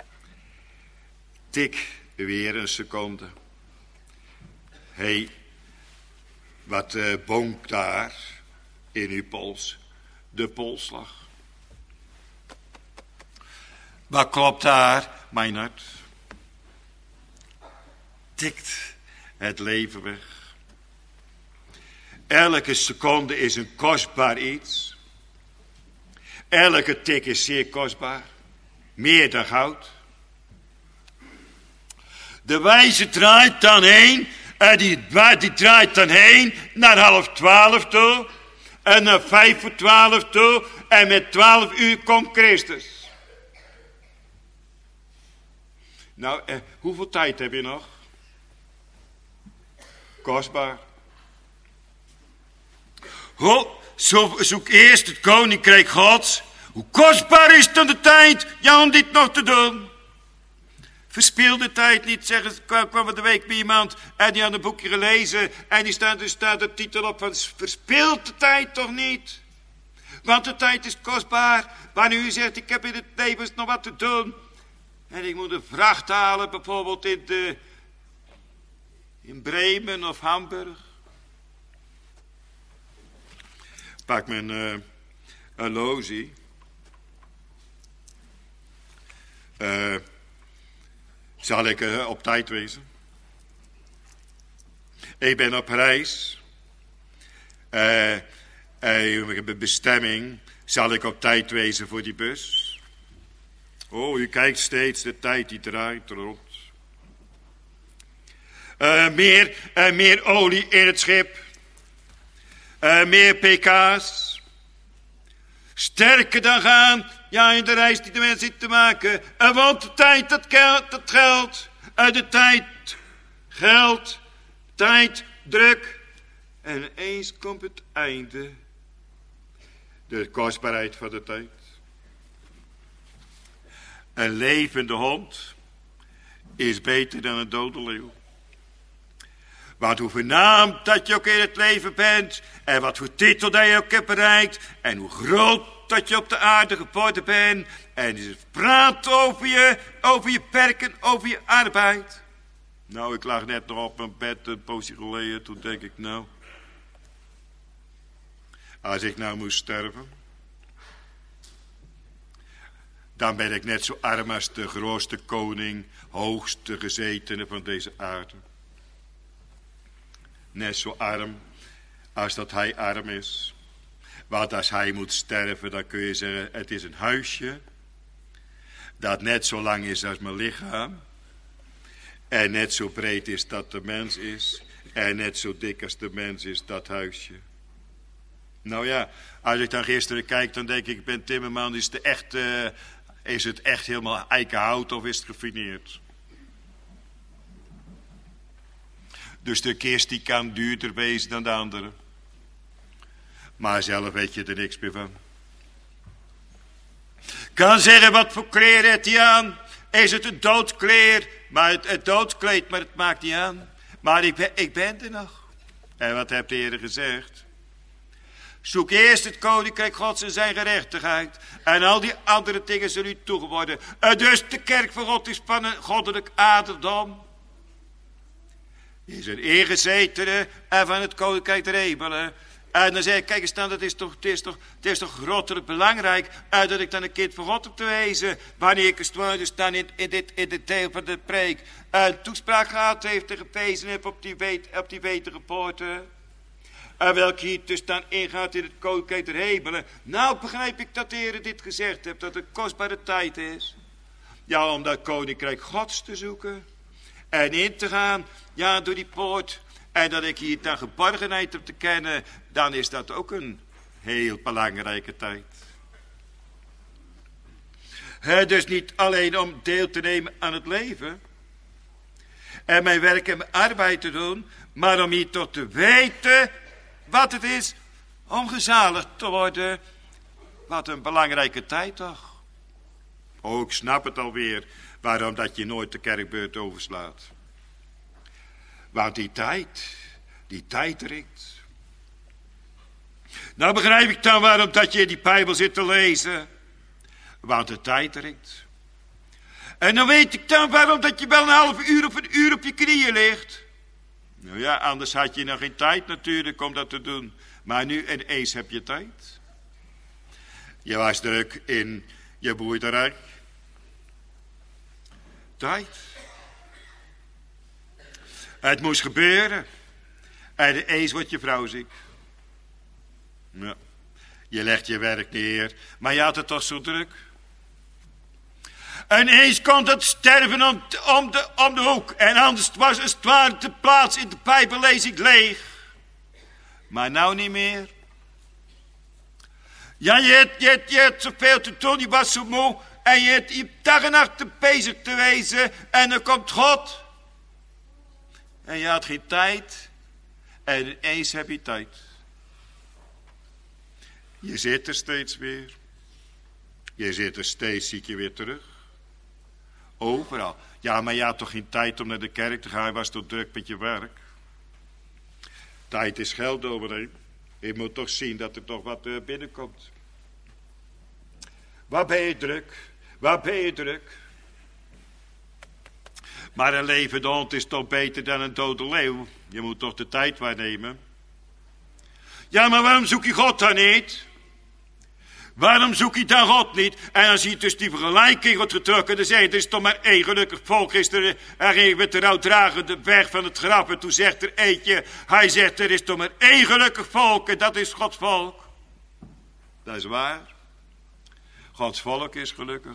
Tik, weer een seconde. Hey, wat bonkt daar in uw pols? De polsslag. Wat klopt daar, mijn hart? Tikt het leven weg. Elke seconde is een kostbaar iets. Elke tik is zeer kostbaar. Meer dan goud. De wijze draait dan heen. En die draait dan heen naar 11:30 toe. En naar 11:55 toe. En met 12 uur komt Christus. Nou, hoeveel tijd heb je nog? Kostbaar. Zoek eerst het koninkrijk Gods. Hoe kostbaar is dan de tijd, ja, om dit nog te doen? Verspil de tijd niet, zeggen ze. Kwam van de week bij iemand en die had een boekje gelezen. En die staat de titel op van verspil de tijd toch niet. Want de tijd is kostbaar. Wanneer u zegt, ik heb in het leven nog wat te doen. En ik moet een vracht halen, bijvoorbeeld in Bremen of Hamburg. Pak mijn horlogie. Zal ik op tijd wezen? Ik ben op reis. Bestemming. Zal ik op tijd wezen voor die bus? Oh, u kijkt steeds, de tijd die draait rond. Meer olie in het schip. Meer pk's. Sterker dan gaan. Ja, in de reis die de mensen zitten te maken. Want de tijd, dat geldt. De tijd, geld, tijd, druk. En eens komt het einde. De kostbaarheid van de tijd. Een levende hond is beter dan een dode leeuw. Want hoe vernaamd dat je ook in het leven bent. En wat voor titel dat je ook hebt bereikt. En hoe groot dat je op de aarde geboren bent. En ze praat over je perken, over je arbeid. Nou, ik lag net nog op mijn bed een poosje geleden. Toen denk ik, nou, als ik nou moest sterven, dan ben ik net zo arm als de grootste koning, hoogste gezetene van deze aarde. Net zo arm als dat hij arm is. Want als hij moet sterven, dan kun je zeggen, het is een huisje dat net zo lang is als mijn lichaam. En net zo breed is dat de mens is. En net zo dik als de mens is, dat huisje. Nou ja, als ik dan gisteren kijk, dan denk ik ben timmerman, is het echt helemaal eikenhout of is het gefineerd? Dus de kist die kan duurder wezen dan de andere. Maar zelf weet je er niks meer van. Kan zeggen, wat voor kleer heeft hij aan? Is het een doodkleer? Maar het doodkleed, maar het maakt niet aan. Maar ik ben er nog. En wat hebt de Heer gezegd? Zoek eerst het koninkrijk Gods en zijn gerechtigheid. En al die andere dingen zullen u toegeworden. Dus de kerk van God is van een goddelijk aderdom. Die is een ingezetene en van het koninkrijk der hemelen. En dan zeg ik, kijk eens dan, het is toch grottelijk belangrijk dat ik dan een kind van God heb te wezen. Wanneer ik dus dan in dit deel van de preek een toespraak gehad heeft te gewezen heb op die betere poorten. En welke hier dus dan ingaat in het koninkrijk der hemelen. Nou begrijp ik dat de Heer dit gezegd heeft, dat het een kostbare tijd is. Ja, om dat koninkrijk Gods te zoeken. En in te gaan, ja, door die poort. En dat ik hier dan geborgenheid heb te kennen, dan is dat ook een heel belangrijke tijd. Dus niet alleen om deel te nemen aan het leven. En mijn werk en mijn arbeid te doen. Maar om hier toch te weten wat het is om gezaligd te worden. Wat een belangrijke tijd toch. Oh, ik snap het alweer. Waarom dat je nooit de kerkbeurt overslaat. Want die tijd dringt. Nou begrijp ik dan waarom dat je in die Bijbel zit te lezen. Want de tijd dringt. En dan weet ik dan waarom dat je wel een half uur of een uur op je knieën ligt. Nou ja, anders had je nog geen tijd natuurlijk om dat te doen. Maar nu ineens heb je tijd. Je was druk in je boerderij. Tijd. Het moest gebeuren. En ineens wordt je vrouw ziek. Ja. Je legt je werk neer. Maar je had het toch zo druk. En ineens komt het sterven om de hoek. En anders was het ware de plaats in de Bijbellezing leeg. Maar nou niet meer. Ja, je hebt zoveel te doen. Je was zo moe. En je hebt dag en nacht bezig te wezen. En dan komt God. En je had geen tijd. En ineens heb je tijd. Je zit er steeds weer. Je zit er steeds, zie je weer terug. Overal. Ja, maar je had toch geen tijd om naar de kerk te gaan. Je was toch druk met je werk. Tijd is geld overheen. Je moet toch zien dat er toch wat binnenkomt. Waar ben je druk? Waar ben je druk? Maar een levende hond is toch beter dan een dode leeuw. Je moet toch de tijd waarnemen. Ja, maar waarom zoek je God dan niet? Waarom zoek je dan God niet? En als je dus die vergelijking wordt getrokken, dan zei hij, er is toch maar één gelukkig volk. Is er ging met de rouwdragende weg van het graf. En toen zegt er eentje, hij zegt, er is toch maar één gelukkig volk. En dat is Gods volk. Dat is waar. Gods volk is gelukkig.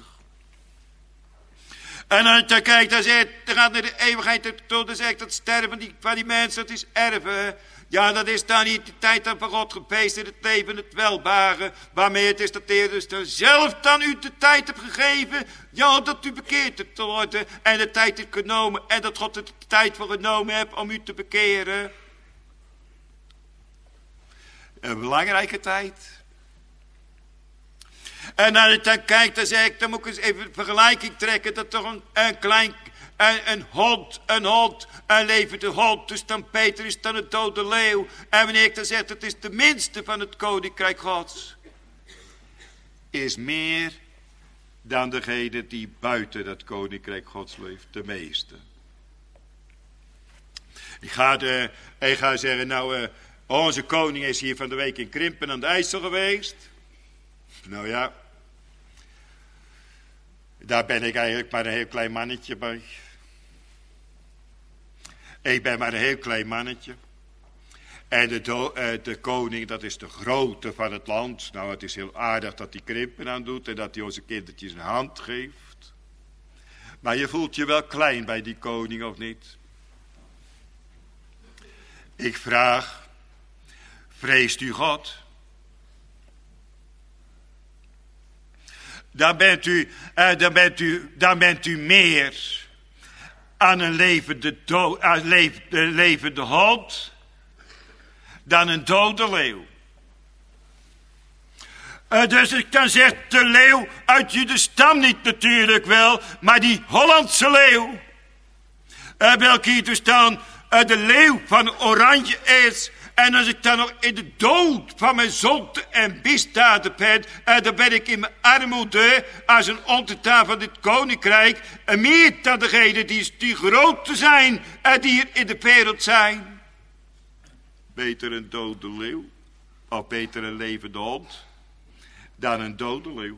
En als je kijkt, dan gaat naar de eeuwigheid toe. Dan zegt dat sterven van die mensen, dat is erven. Ja, dat is dan niet de tijd dan van God gepeest in het leven, het welbaren. Waarmee het is dat de Heer dus dan zelf dan u de tijd hebt gegeven. Ja, dat u bekeerd hebt te worden. En de tijd heeft genomen. En dat God er de tijd voor genomen heeft om u te bekeren. Een belangrijke tijd. En als je dan kijkt, dan zeg ik, dan moet ik eens even een vergelijking trekken. Dat toch een hond, een levende hond. Dus dan Peter is dan een dode leeuw. En wanneer ik dan zeg, het is de minste van het koninkrijk Gods. Is meer dan degene die buiten dat koninkrijk Gods leeft. De meeste. Ik ga zeggen, nou, onze koning is hier van de week in Krimpen aan de IJssel geweest. Nou ja, daar ben ik eigenlijk maar een heel klein mannetje bij. Ik ben maar een heel klein mannetje. En de koning, dat is de grote van het land. Nou, het is heel aardig dat hij Krimpen aan doet en dat hij onze kindertjes een hand geeft. Maar je voelt je wel klein bij die koning, of niet? Ik vraag, vreest u God? Dan bent u meer aan een levende hond dan een dode leeuw. Dus ik dan zeg de leeuw uit Jude stam niet natuurlijk wel, maar die Hollandse leeuw. Welke hier dus dan de leeuw van Oranje is. En als ik dan nog in de dood van mijn zonde en misdaden ben, dan ben ik in mijn armoede als een onderdaan van dit koninkrijk meer dan degene die groot te zijn die hier in de wereld zijn. Beter een dode leeuw, of beter een levende hond, dan een dode leeuw.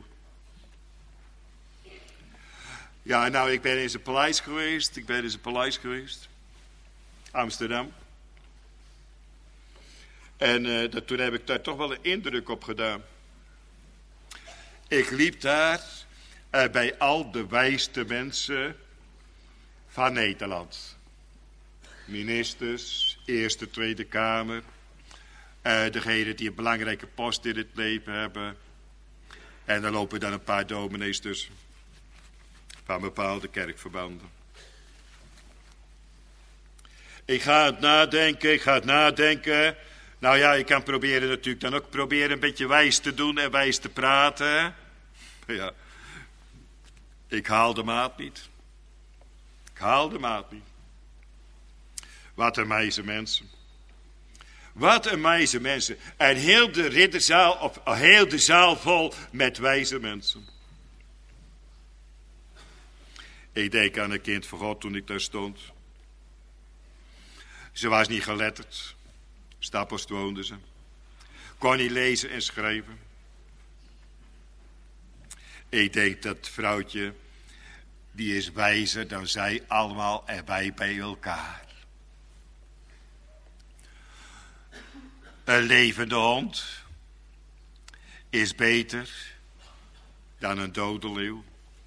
Ja, nou, ik ben in zijn paleis geweest. Amsterdam. En toen heb ik daar toch wel een indruk op gedaan. Ik liep daar bij al de wijste mensen van Nederland. Ministers, Eerste, Tweede Kamer. Degenen die een belangrijke post in het leven hebben. En dan lopen dan een paar dominees tussen. Van bepaalde kerkverbanden. Ik ga het nadenken. Nou ja, ik kan proberen natuurlijk dan ook een beetje wijs te doen en wijs te praten. Ja, ik haal de maat niet. Wat een wijze mensen. En heel de ridderzaal, of heel de zaal vol met wijze mensen. Ik denk aan een kind van God toen ik daar stond. Ze was niet geletterd. Stappelst woonde ze. Kon niet lezen en schrijven. Ik denk dat vrouwtje, die is wijzer dan zij allemaal en wij bij elkaar. Een levende hond is beter dan een dode leeuw.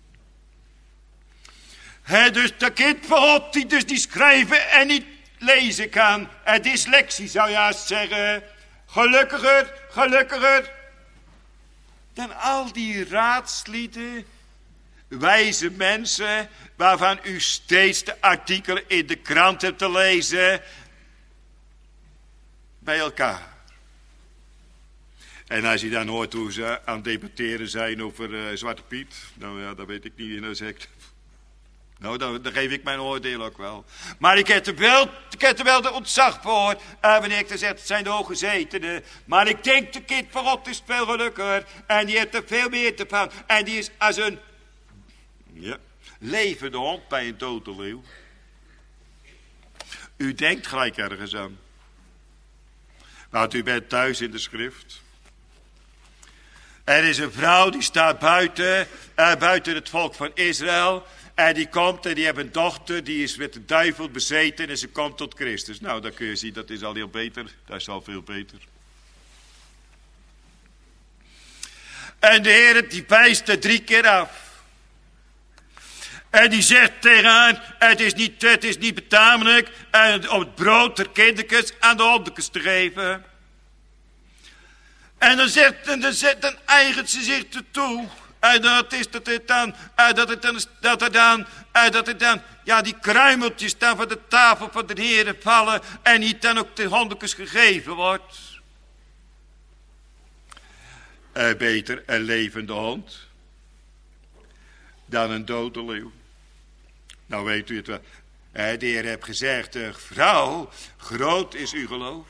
Dus dat kind van God die dus niet schrijven en niet lezen kan. Dyslexie zou je haast zeggen. Gelukkiger dan al die raadslieden, wijze mensen, waarvan u steeds de artikelen in de krant hebt te lezen, bij elkaar. En als je dan hoort hoe ze aan het debatteren zijn over Zwarte Piet, nou ja, dat weet ik niet. Nou, zeg ik, nou, dan geef ik mijn oordeel ook wel. Maar ik heb er wel de ontzag voor. Wanneer ik dan zeg, het zijn de hooggezetenen. Maar ik denk, de kind van God is veel gelukkiger. En die heeft er veel meer te van. En die is als een levende hond bij een dode leeuw. U denkt gelijk ergens aan. Want u bent thuis in de schrift. Er is een vrouw die staat buiten het volk van Israël. En die komt en die heeft een dochter, die is met de duivel bezeten en ze komt tot Christus. Nou, dan kun je zien, dat is al heel beter. Dat is al veel beter. En de Heer die wijst er 3 keer af. En die zegt tegen haar, het is niet betamelijk om het brood der kindertjes aan de hondekes te geven. En dan eigent ze zich ertoe. En dat er dan die kruimeltjes dan van de tafel van de Heer vallen en niet dan ook de hondekes gegeven wordt. Beter een levende hond dan een dode leeuw. Nou weet u het wel. De Heer heeft gezegd, vrouw, groot is uw geloof.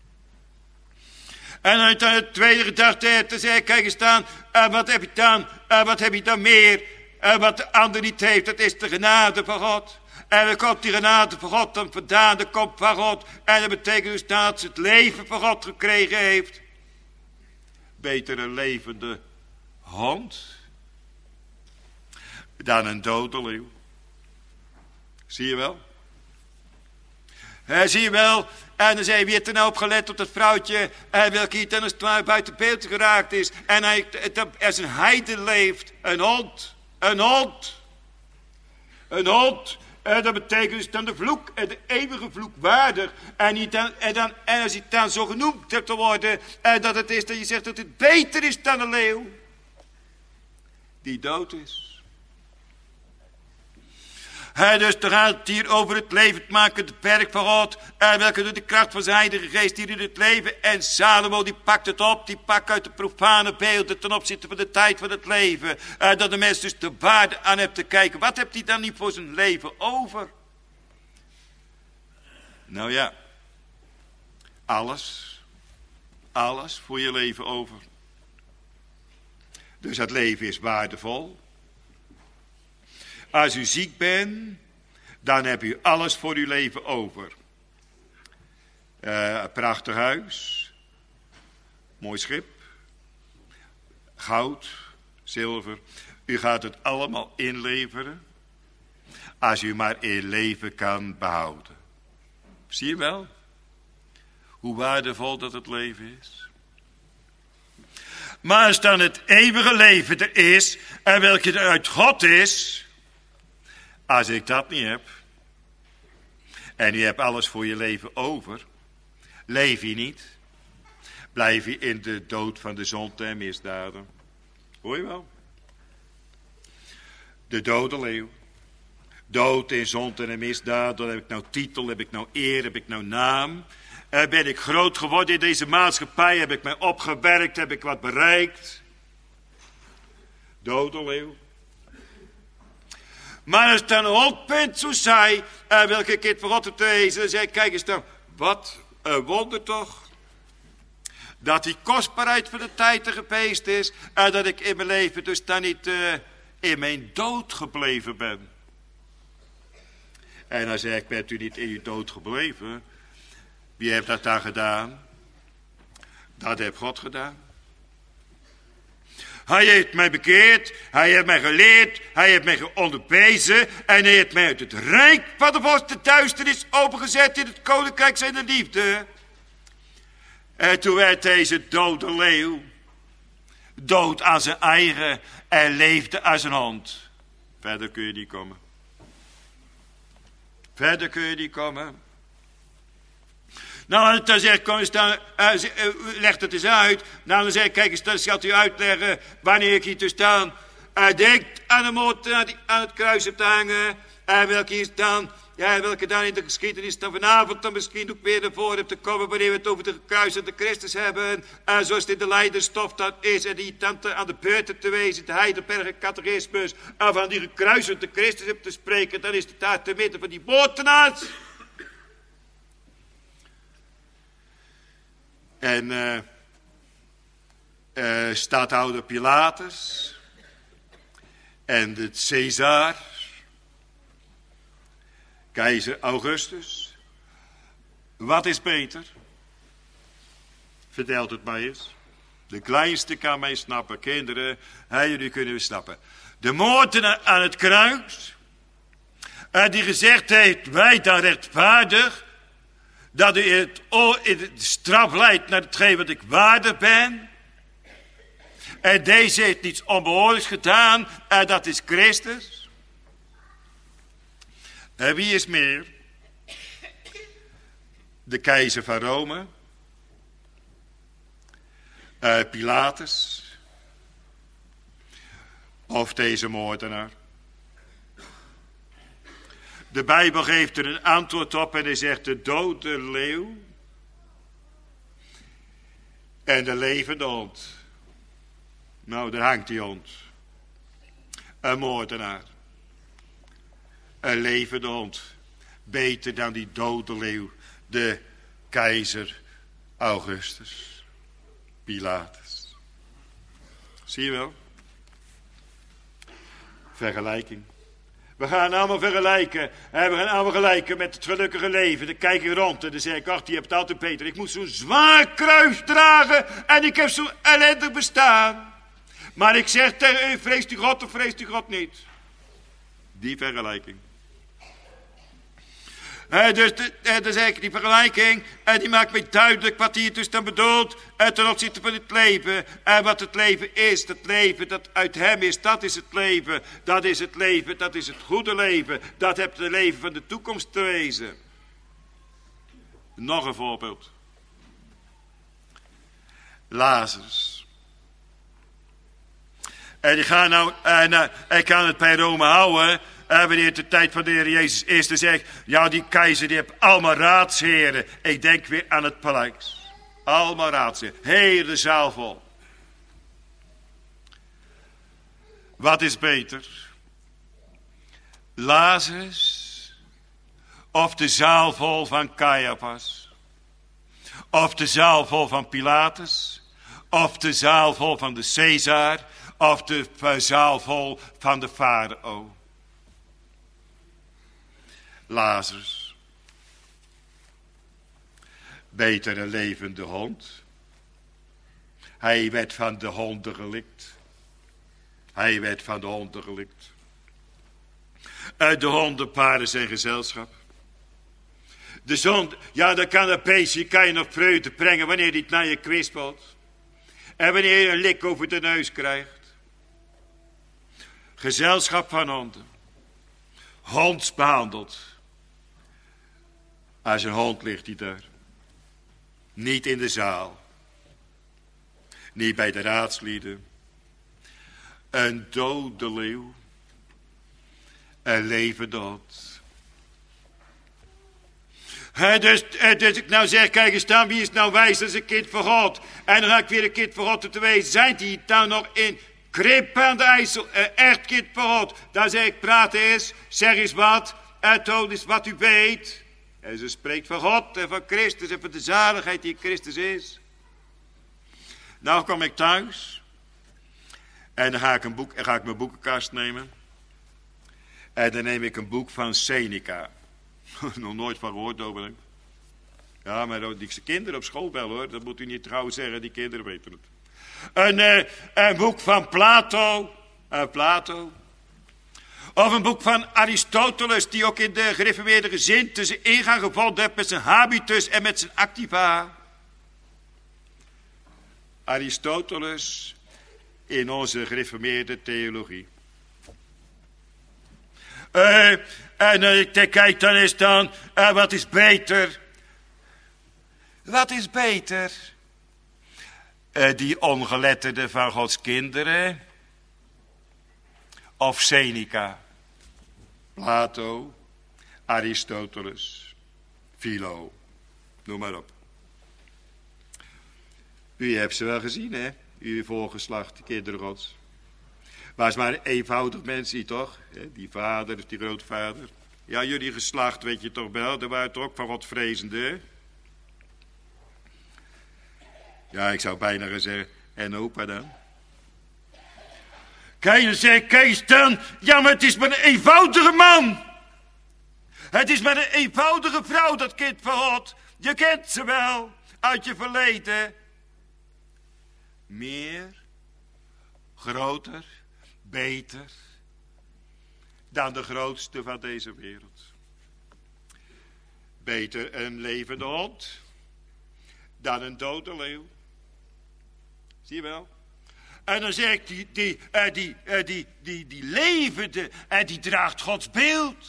En uit de tweede gedachte te zeggen, kijk eens dan, wat heb je dan meer? Wat de ander niet heeft, dat is de genade van God. En waar komt die genade van God dan vandaan? Dat komt van God. En dat betekent dus dat ze het leven van God gekregen heeft. Beter een levende hond dan een dode leeuw. Zie je wel? Zie je wel? En dan zei je, wie heeft er nou op gelet op dat vrouwtje, welke hier ten als het ware buiten beeld geraakt is. En hij als een heiden leeft. Een hond. Een hond. Een hond. Dat betekent dus dan de vloek, de eeuwige vloek waardig. En als hij dan zo genoemd hebt te worden, dat het is dat je zegt dat het beter is dan een leeuw. Die dood is. Dus dan gaat het hier over het levend maken, het werk van God. Welke door de kracht van zijn Heilige Geest hier in het leven. En Salomo die pakt het op, die pakt uit de profane beelden ten opzichte van de tijd van het leven. Dat de mens dus de waarde aan heeft te kijken. Wat heeft hij dan niet voor zijn leven over? Nou ja, alles voor je leven over. Dus het leven is waardevol. Als u ziek bent, dan heb u alles voor uw leven over. Een prachtig huis, mooi schip, goud, zilver. U gaat het allemaal inleveren, als u maar in leven kan behouden. Zie je wel, hoe waardevol dat het leven is? Maar als dan het eeuwige leven er is, en welke er uit God is. Als ik dat niet heb, en je hebt alles voor je leven over, leef je niet, blijf je in de dood van de zonde en misdaden. Hoor je wel? De dode leeuw. Dood in zonde en misdaden, heb ik nou titel, heb ik nou eer, heb ik nou naam? Ben ik groot geworden in deze maatschappij, heb ik mij opgewerkt, heb ik wat bereikt? Dode leeuw. Maar als dan een hond bent, zo zei, welke kind van God te wezen, dan zei, kijk eens dan, wat een wonder toch, dat die kostbaarheid van de tijd er geweest is, en dat ik in mijn leven dus dan niet in mijn dood gebleven ben. En dan zei ik, bent u niet in uw dood gebleven? Wie heeft dat dan gedaan? Dat heeft God gedaan. Hij heeft mij bekeerd, hij heeft mij geleerd, hij heeft mij onderwezen en hij heeft mij uit het rijk van de vorst duisternis opengezet in het koninkrijk zijn liefde. En toen werd deze dode leeuw dood aan zijn eigen en leefde als een hond. Verder kun je niet komen. Verder kun je niet komen. Nou, dan zeg ik, kom eens dan, leg het eens uit. Nou, dan zeg ik, kijk eens, dan zal u uitleggen wanneer ik hier te staan. Denk aan de moord aan het kruis hebt hangen. Welke is dan, welke dan in de geschiedenis dan vanavond dan misschien ook weer naar voren hebt te komen. Wanneer we het over de gekruisigde Christus hebben. Zoals het in de Leidenstof dat is. En die dan aan de beurt hebt te wezen. De Heidelberger catechismus. Van die gekruisigde Christus hebt te spreken. Dan is het daar te midden van die moordenaars. En stadhouder Pilatus en de Caesar, keizer Augustus. Wat is beter? Vertelt het mij eens. De kleinste kan mij snappen. Kinderen, jullie kunnen we snappen. De moordenaar aan het kruis. Die gezegd heeft, wij dan rechtvaardig. Dat u in de straf leidt naar hetgeen wat ik waardig ben. En deze heeft niets onbehoorlijks gedaan. En dat is Christus. En wie is meer? De keizer van Rome. Pilatus. Of deze moordenaar. De Bijbel geeft er een antwoord op en hij zegt de dode leeuw en de levende hond. Nou, daar hangt die hond. Een moordenaar. Een levende hond. Beter dan die dode leeuw, de keizer Augustus. Pilatus. Zie je wel? Vergelijking. We gaan allemaal vergelijken. We gaan allemaal vergelijken met het gelukkige leven. Dan kijk ik rond en dan zeg ik, ach, die hebt het altijd beter. Ik moet zo'n zwaar kruis dragen en ik heb zo'n ellendig bestaan. Maar ik zeg tegen u, vreest u God of vreest u God niet? Die vergelijking. Dus zeg ik, die vergelijking, die maakt mij duidelijk wat hier dus dan bedoelt ten opzichte van het leven. En wat het leven is, het leven dat uit hem is, dat is het leven. Dat is het leven, dat is het goede leven. Dat hebt het leven van de toekomst te wezen. Nog een voorbeeld. Lazarus. En die gaan nou, hij kan het bij Rome houden. Wanneer het de tijd van de Heer Jezus is, te zeggen, ja, die keizer die heeft allemaal raadsheren. Ik denk weer aan het paleis. Allemaal raadsheren. Hele zaal vol. Wat is beter? Lazarus of de zaal vol van Caiaphas? Of de zaal vol van Pilatus? Of de zaal vol van de Caesar? Of de zaal vol van de farao? Lazarus. Beter een levende hond. Hij werd van de honden gelikt. Hij werd van de honden gelikt. De honden paren zijn gezelschap. De zon, ja, dan kan een beestje, kan je nog vreugde brengen wanneer hij het naar je kwispelt. En wanneer je een lik over de neus krijgt. Gezelschap van honden. Honds behandeld. Als een hond ligt hij daar. Niet in de zaal. Niet bij de raadslieden. Een dode leeuw. Een levende hond. Dus ik nou zeg, kijk eens dan, wie is nou wijs als een kind van God? En dan ga ik weer een kind van God te wezen. Zijn die nou nog in Krip aan de IJssel, een echt kind van God? Dan zeg ik, praat eens, zeg eens wat, en toon eens wat u weet. En ze spreekt van God en van Christus en van de zaligheid die Christus is. Nou kom ik thuis. En dan ga ik mijn boekenkast nemen. En dan neem ik een boek van Seneca. Nog nooit van gehoord over. Ja, maar die kinderen op school wel hoor. Dat moet u niet trouw zeggen, die kinderen weten het. Een boek van Plato. Plato. Of een boek van Aristoteles, die ook in de gereformeerde gezin tussen ingang gevonden heeft met zijn habitus en met zijn activa. Aristoteles in onze gereformeerde theologie. En ik kijk dan eens dan, wat is beter? Wat is beter? Die ongeletterde van Gods kinderen? Of Seneca? Plato, Aristoteles, Philo, noem maar op. U hebt ze wel gezien, hè? Uw voorgeslacht, de kinderen Gods. Was maar een eenvoudig mens, niet toch? Die vader, die grootvader. Ja, jullie geslacht, weet je toch wel? Daar waren toch ook van wat vrezende, hè? Ja, ik zou bijna gaan zeggen, en opa dan? Kijk eens dan, ja, maar het is maar een eenvoudige man. Het is maar een eenvoudige vrouw, dat kind van God. Je kent ze wel, uit je verleden. meer, groter, beter dan de grootste van deze wereld. Beter een levende hond dan een dode leeuw. Zie je wel? En dan zeg ik, die levende, en die draagt Gods beeld.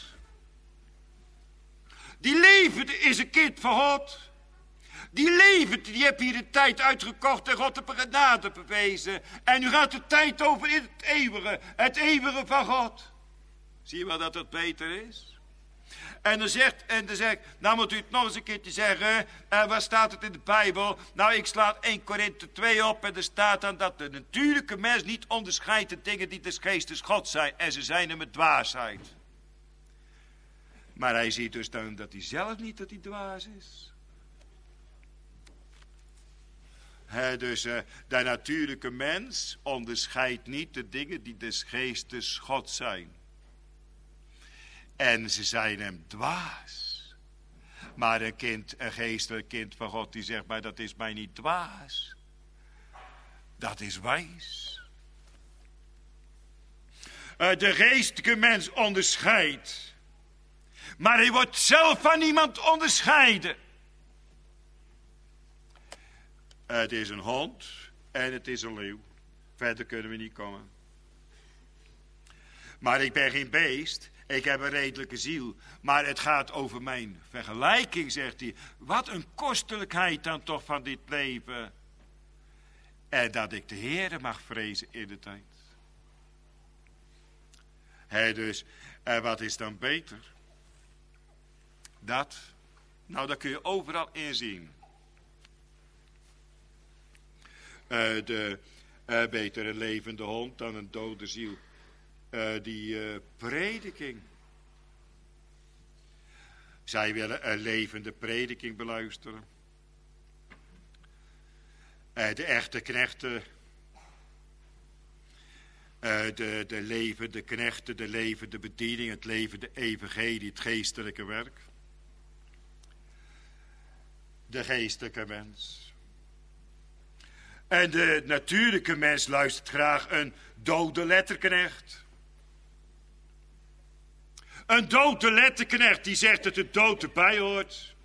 Die levende is een kind van God. Die levende, die heb hier de tijd uitgekocht en God heeft een genade bewezen. En nu gaat de tijd over in het eeuwige van God. Zie je wel dat het beter is? En dan zeg ik, nou moet u het nog eens een keertje zeggen, waar staat het in de Bijbel? Nou, ik sla 1 Korinthe 2 op en er staat dan dat de natuurlijke mens niet onderscheidt de dingen die des geestes God zijn. En ze zijn hem met dwaasheid. Maar hij ziet dus dan dat hij zelf niet dat hij dwaas is. Dus de natuurlijke mens onderscheidt niet de dingen die des geestes God zijn. En ze zijn hem dwaas. Maar een geestelijk kind van God die zegt, maar dat is mij niet dwaas. Dat is wijs. De geestelijke mens onderscheidt. Maar hij wordt zelf van niemand onderscheiden. Het is een hond en het is een leeuw. Verder kunnen we niet komen. Maar ik ben geen beest. Ik heb een redelijke ziel. Maar het gaat over mijn vergelijking, zegt hij. Wat een kostelijkheid dan toch van dit leven. En dat ik de Heere mag vrezen in de tijd. Dus, wat is dan beter? Dat kun je overal inzien. Beter een levende hond dan een dode ziel. Die prediking. Zij willen een levende prediking beluisteren. De echte knechten. De levende knechten, de levende bediening, het levende evangelie, het geestelijke werk. De geestelijke mens. En de natuurlijke mens luistert graag een dode letterknecht. Een dode letterknecht die zegt dat de dood erbij hoort.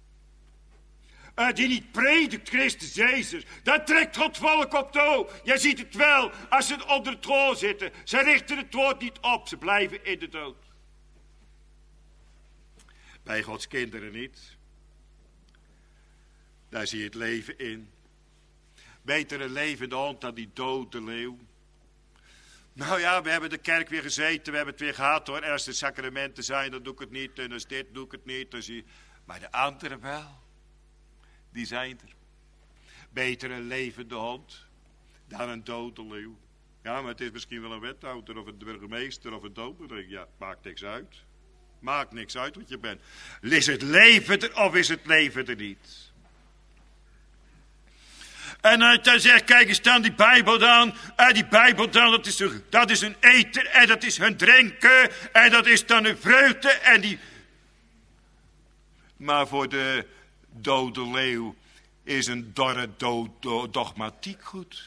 Die niet predikt Christus Jezus. Dat trekt God volk op touw. Jij ziet het wel als ze onder het troon zitten. Ze richten het woord niet op. Ze blijven in de dood. Bij Gods kinderen niet. Daar zie je het leven in. Beter een levende hond dan die dode leeuw. Nou ja, we hebben de kerk weer gezeten, we hebben het weer gehad hoor. En als er sacramenten zijn, dan doe ik het niet. En als dit, doe ik het niet. Maar de anderen wel. Die zijn er. Beter een levende hond dan een dode leeuw. Ja, maar het is misschien wel een wethouder of een burgemeester of een dominee. Ja, maakt niks uit. Maakt niks uit wat je bent. Is het leven er of is het leven er niet? En dan zegt, kijk eens dan die Bijbel dan. Die Bijbel dan, dat is hun eten en dat is hun drinken. En dat is dan hun vreugde en die... Maar voor de dode leeuw is een dorre dogmatiek goed.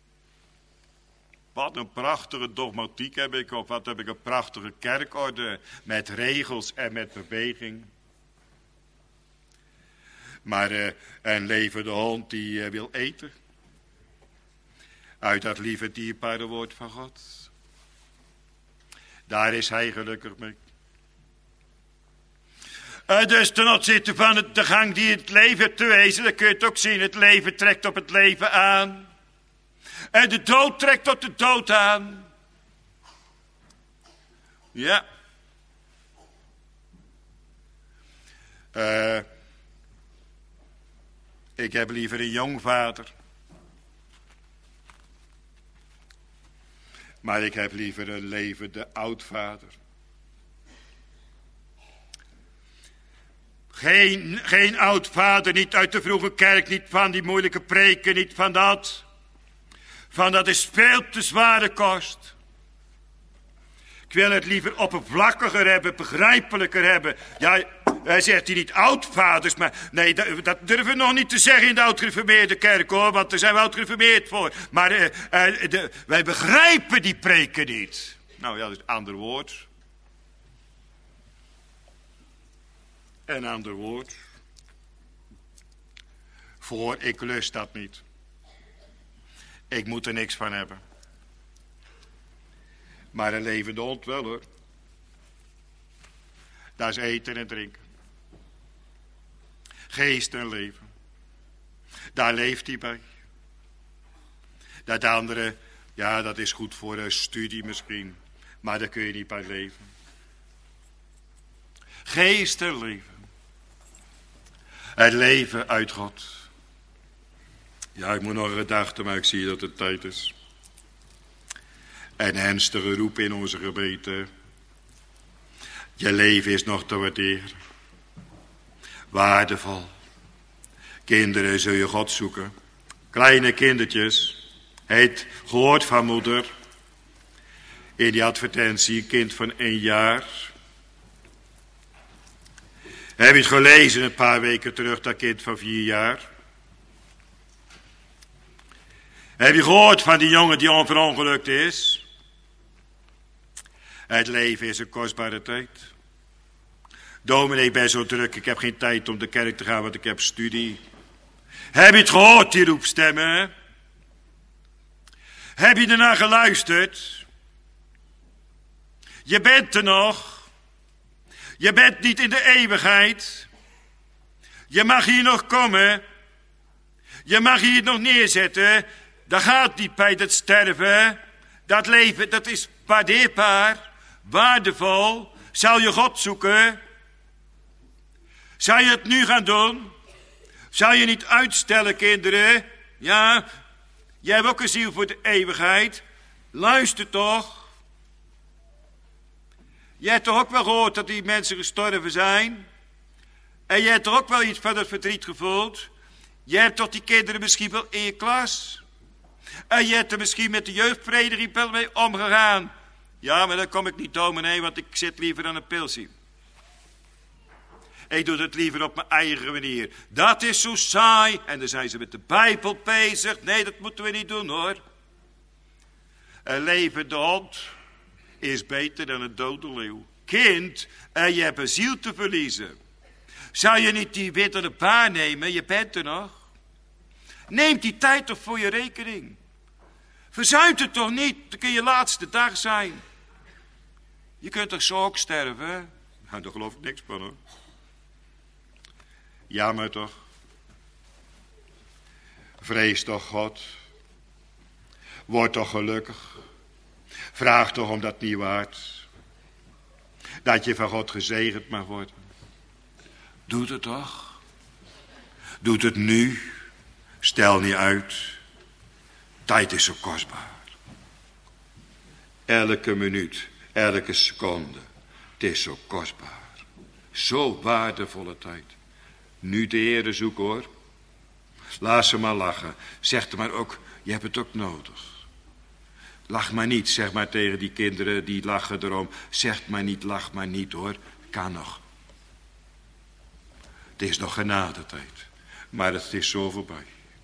Wat een prachtige dogmatiek heb ik. Of wat heb ik een prachtige kerkorde. Met regels en met beweging. Maar een levende hond die wil eten. Uit dat lieve dierbare woord van God. Daar is hij gelukkig mee. Dus ten opzichte van de gang die het leven heeft te wezen. Dan kun je het ook zien. Het leven trekt op het leven aan. En de dood trekt op de dood aan. Ja. Ik heb liever een jong vader. Maar ik heb liever een levende oudvader. Geen oudvader, niet uit de vroege kerk, niet van die moeilijke preken, niet van dat. Van dat is veel te zware kost. Ik wil het liever oppervlakkiger hebben, begrijpelijker hebben. Ja, Zegt hij niet oudvaders, maar nee, dat durven we nog niet te zeggen in de oud-gereformeerde kerk, hoor, want daar zijn we oud-gereformeerd voor. Maar wij begrijpen die preken niet. Nou ja, dat is een ander woord. Een ander woord. Voor, ik lust dat niet. Ik moet er niks van hebben. Maar een levende hond wel, hoor. Dat is eten en drinken. Geest en leven. Daar leeft hij bij. Dat andere, ja, dat is goed voor een studie misschien. Maar daar kun je niet bij leven. Geest en leven. Het leven uit God. Ja, ik moet nog een gedachte, maar ik zie dat het tijd is. Een ernstige roep in onze gemeente. Je leven is nog te waarderen. Waardevol. Kinderen zul je God zoeken. Kleine kindertjes. Het gehoord van moeder. In die advertentie, kind van 1 jaar. Heb je het gelezen een paar weken terug, dat kind van 4 jaar? Heb je gehoord van die jongen die onverongelukt is? Het leven is een kostbare tijd. Dominee, ik ben zo druk, ik heb geen tijd om de kerk te gaan, want ik heb studie. Heb je het gehoord, die roepstemmen? Heb je ernaar geluisterd? Je bent er nog. Je bent niet in de eeuwigheid. Je mag hier nog komen. Je mag hier nog neerzetten. Dat gaat niet bij dat sterven. Dat leven, dat is waardeerbaar, waardevol. Zal je God zoeken? Zal je het nu gaan doen? Zal je niet uitstellen, kinderen? Ja, jij hebt ook een ziel voor de eeuwigheid. Luister toch. Jij hebt toch ook wel gehoord dat die mensen gestorven zijn? En jij hebt toch ook wel iets van dat verdriet gevoeld? Jij hebt toch die kinderen misschien wel in je klas? En je hebt er misschien met de jeugdvereniging wel mee omgegaan. Ja, maar dan kom ik niet dominee, want ik zit liever aan een pilsie. Ik doe het liever op mijn eigen manier. Dat is zo saai. En dan zijn ze met de Bijbel bezig. Nee, dat moeten we niet doen, hoor. Een levende hond is beter dan een dode leeuw. Kind, en je hebt een ziel te verliezen. Zou je niet die witte baar nemen? Je bent er nog. Neem die tijd toch voor je rekening. Verzuimt het toch niet, dan kun je laatste dag zijn. Je kunt toch zo ook sterven? Nou, daar geloof ik niks van, hoor. Jammer toch. Vrees toch God. Word toch gelukkig. Vraag toch om dat niet waard. Dat je van God gezegend mag worden. Doe het toch. Doe het nu. Stel niet uit. Tijd is zo kostbaar. Elke minuut, elke seconde. Het is zo kostbaar. Zo waardevolle tijd. Nu de Heere zoeken, hoor. Laat ze maar lachen. Zeg er maar ook, je hebt het ook nodig. Lach maar niet, zeg maar tegen die kinderen die lachen erom. Zeg maar niet, lach maar niet, hoor. Kan nog. Het is nog genadetijd. Maar het is zo voorbij.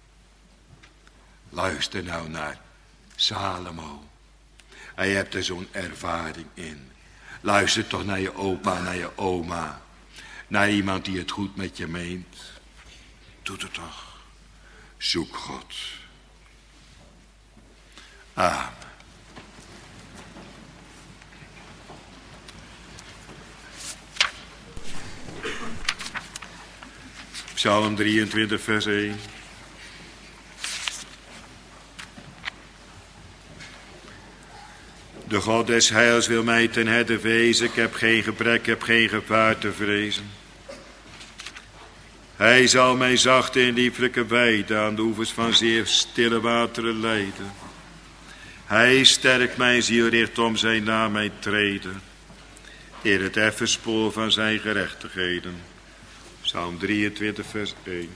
Luister nou naar Salomo. Hij hebt er zo'n ervaring in. Luister toch naar je opa, naar je oma. Naar iemand die het goed met je meent. Doe het toch. Zoek God. Amen. Psalm 23, vers 1. De God des heils wil mij ten herde wezen. Ik heb geen gebrek, ik heb geen gevaar te vrezen. Hij zal mij zacht en lieflijke weiden aan de oevers van zeer stille wateren leiden. Hij sterkt mijn ziel, richt om zijn naam mij treden. In het effen spoor van zijn gerechtigheden. Psalm 23, vers 1.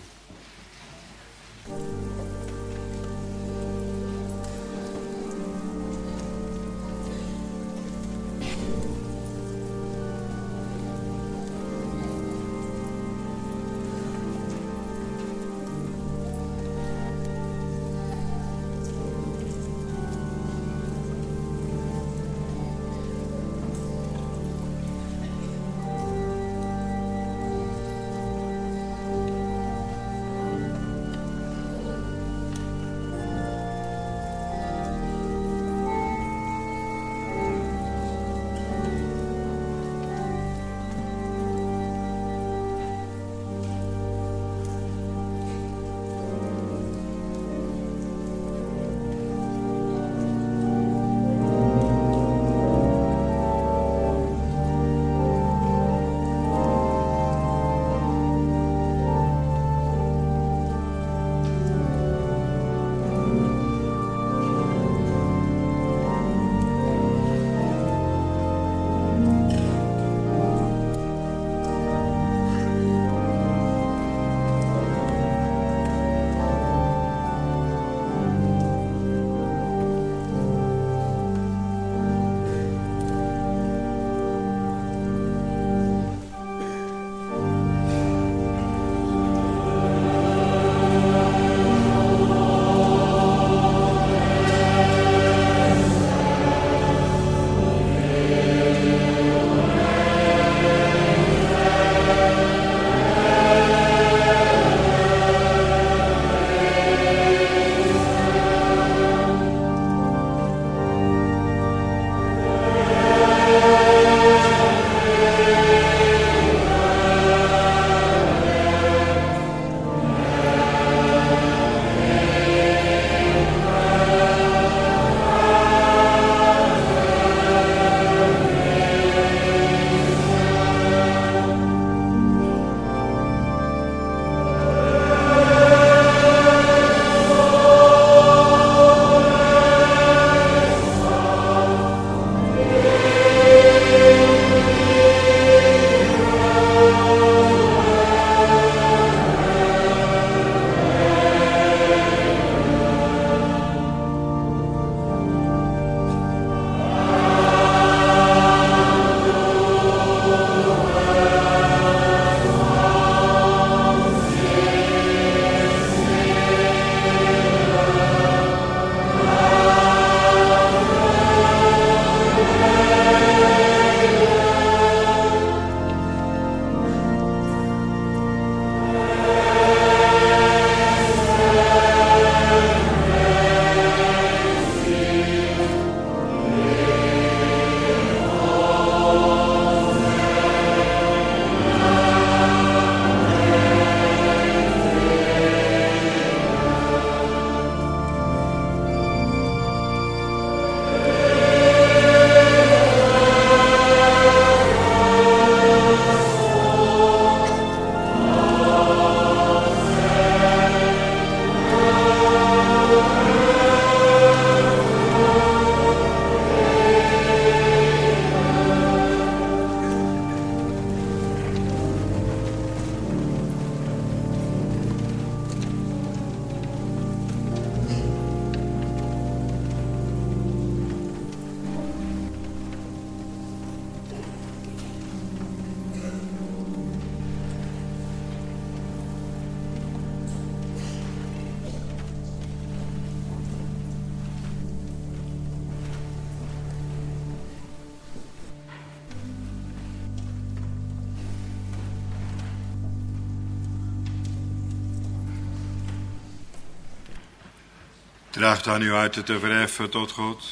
Tracht aan uw harten te verheffen tot God.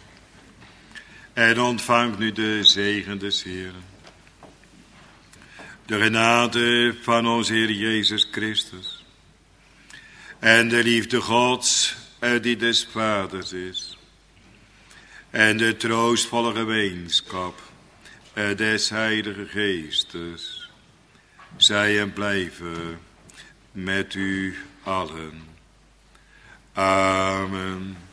En ontvangt nu de zegen des Heeren. De genade van onze Heer Jezus Christus. En de liefde Gods die des Vaders is. En de troostvolle gemeenschap des Heilige Geestes. Zij en blijven met u allen. Amen.